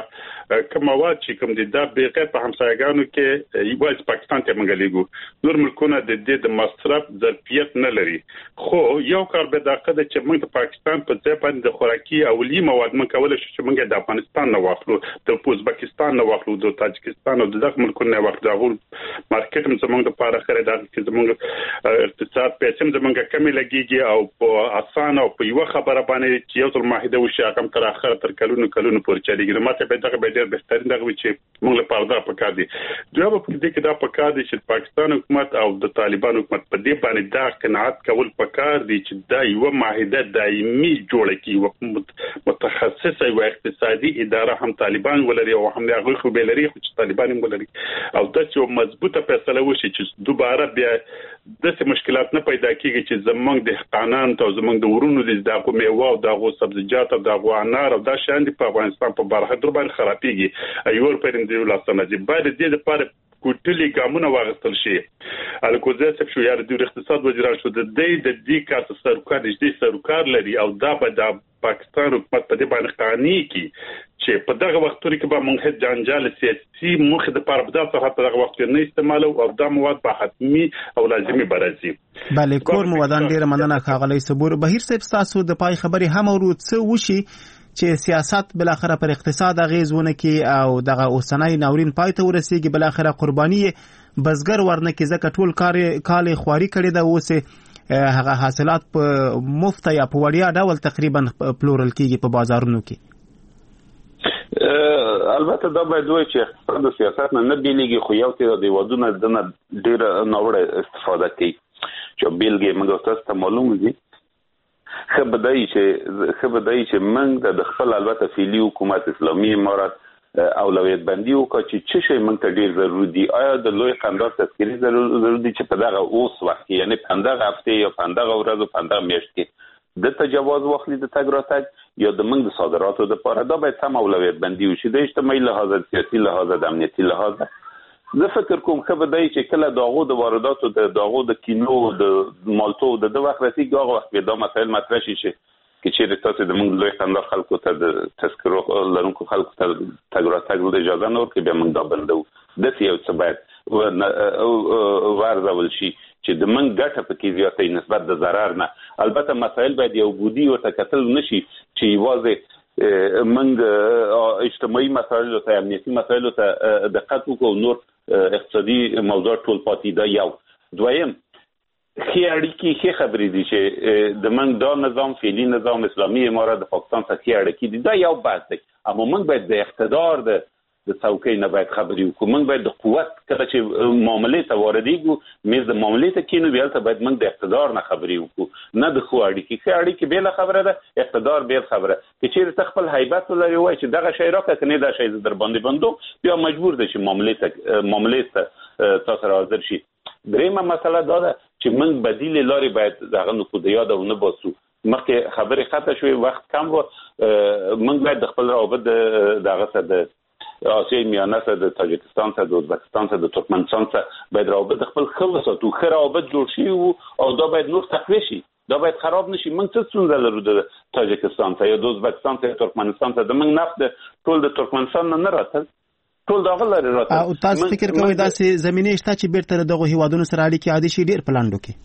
د کمواد چې کوم دي د بیغه په همسایګانو کې یواز پاکستان ته منګلیګو نور ملکونه د دې د مصرف ظرفیت نه لري خو یو کار به دغه چې موږ د پاکستان په ځای باندې د خوراکي او لی مواد من کول شو چې موږ د افغانستان نه واخلو د ازبکستان نه واخلو د تاجکستان او دغه ملکونه نه واخلو د مارکیټ زمونږ لپاره خریدار چې زمونږ اقتصاد په سم زمونږ کمی لګيږي او په اسانه او په یو خبره باندې چې یو ځل معاهده وشي هغه تر اخر تر کلونو پورې چلیږي نو ماته به دغه به ډېر بهترین دغه چې موږ لپاره دا پکار دي جواب په دې کې دا پکار دي چې پاکستان حکومت او د طالبان حکومت په دې باندې دا قناعت کول پکار دي چې دا یو معاهده دایمي جوړه کړي متخصصه او اقتصادي اداره هم طالبان ولري او هم هغه خو به لري چې طالبان هم ولري او دا چې مضبوطه فیصله وشي چې دوباره بیا دغه مشکلات نه پیدا کیږي چې زمونږ د قانون ته زمونږ د ورونو د دغه میوه او دغه سبزیجات او دغه انار او دا شان دي په افغانستان په برخه در باندې خرابېږي ایور پرندې ولاسنه دي باید دې لپاره کوټلي ګامونه واغستل شي الکوزه څه شو یار د اقتصاد وزیر شو د دې کار سرکار دې سرکار لري او دا به د پاکستان حکومت په دې باندې قانوني کی چې په دغه وختونو کې به موږ هیڅ جنجال سیاسي مخ د پربدا څخه په دغه وخت کې نه استعمالو او دا مواد به حتمی او لازمي برازي بله کور موادان ډیره مننه ښاغلی صبور بهیر صاحب تاسو د پای خبري هم ورو څه وشي چې سیاست بل اخره پر اقتصاد اغیزونه کې او دغه اوسنۍ ناورین پای ته ورسیږي بل اخره قرباني بزګر ورنه کې زکه ټول کال خواري کړي دا اوسه هغه حاصلات په مفت یا په وړیا ډول تقریبا پلورل کیږي په بازارونو کې البته دا باید وایي چې اقتصاد او سیاست نه بیلېږي خو یو تیر د ودونه د ډیر نوړه استفاده کوي چې بیلګې موږ تاسو ته معلوم دي خبردای چې موږ د خپل البته فعلی حکومت اسلامي امارات اولویت بندي وکړي چې شي موږ ته ډیر ضروري دي آیا د لوی قنداق تذکری ضروري دي چې په دغه اوس وخت کې یعنی په دغه هفته یا په دغه ورځ په دغه میاشت کې د تجاوز واخلي د تګ راتګ یا د موږ د صادراتو لپاره دا باید سم اولویت بندي وشي د اجتماعي لحاظ سیاسي لحاظ د امنیتي لحاظ زه فکر کوم خبردای چې کله داغو د وارداتو د داغو د کینو د مالټو د وخت رسیدي هغه وخت به دا مسایل مطرح شي چې چیرې تاسو د موږ لوی قنداق خلکو ته د تذکرو لرونکو خلکو ته تګ راتګ د اجازه نه ورکړي به موږ دا بندو د یو څه باید ورزول شي چې د من ګټه پکې زیاتې نسبت د ضرر نه البته مسایل باید یو بودی او تکتل نشي چې واځي منګ اجتماعي مسایل او امنیتي مسایل ته دقت وکړو نور اقتصادي موضوعات ټول پاتې دا یو دویم خیاړي کې خبرې دي چې د من دا نظام فعلی نظام اسلامي امارات د پاکستان څخه خیاړي کې دا یو بحث دی اما موږ باید د اقتدار د څوکۍ نه باید خبرې وکړو موږ باید د قوت کله چې معاملې ته واردېږو مېز د معاملې ته کینو بیا ته باید موږ د اقتدار نه خبرې وکړو نه د خو اړیکې بېله خبره ده اقتدار بېل خبره که چیرې ته خپل هیبت ولري وایي چې دغه شی راکړه که نه دا شی زه در باندې بندوم بیا مجبور دی چې معاملې ته تا سره حاضر شي درېیمه مسله دا ده چې موږ بدیل لارې باید دغه نو د یاده ونه باسو مخکې خبرې خطه شوې وخت کم و موږ باید د خپل روابط دغه سره د آسیای میانه سره د تاجکستان سره د ازبکستان سره د ترکمنستان سره باید روابط خپل ښه وساتو ښه روابط جوړ شي او دا باید نور تقویه شي دا باید خراب نشي موږ څه ستونزه لرو د تاجکستان سره یا د ازبکستان سره ترکمنستان سره د موږ نفت ټول د ترکمنستان نه راته ټول دغه لري راته او تاسو فکر کوئ داسې زمینه شته چې بیرته دغه هیوادونو سره اړیکې عادي شي ډیر پلاندو کې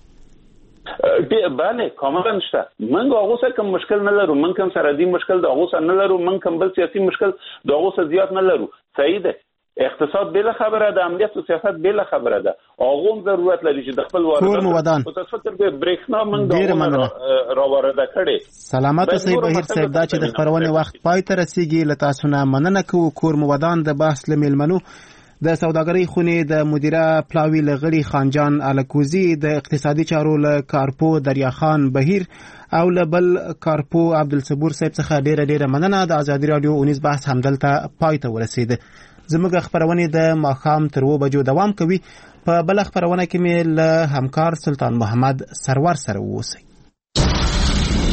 بله کاملا شته موږ هغه سره کوم مشکل نه لرو موږ کوم سرحدي مشکل د هغه سره نه لرو موږ کوم بل سیاسي مشکل د هغه سره زیات نه لرو صحیح ده اقتصاد بل خبره ده امنیت او سیاست بل خبره ده هغه هم ضرورت لري چې د خپل واردات او تاسو فکر به برېښنا موږ را وارده کړي سلامات اوسئ بهیر صاحب دا چې د خبرونه وخت پای ته رسیږي له تاسو نه مننه کوو کور مودان د بحث لملمنو د سوداګرۍ خونې د مدیره پلاوی لغړی خانجان الکوزی د اقتصادي چارو له کارپو دریا خان بهیر او له بل کارپو عبدالصبور صاحب څخه ډیره مننه د ازادي رادیو اونیز بحث همدلته پای ته ورسید زموږ خبرونه د ماښام تر 2 بجو دوام کوي. په بل خبرونه کې مې له همکار سلطان محمد سرور سره اوسئ.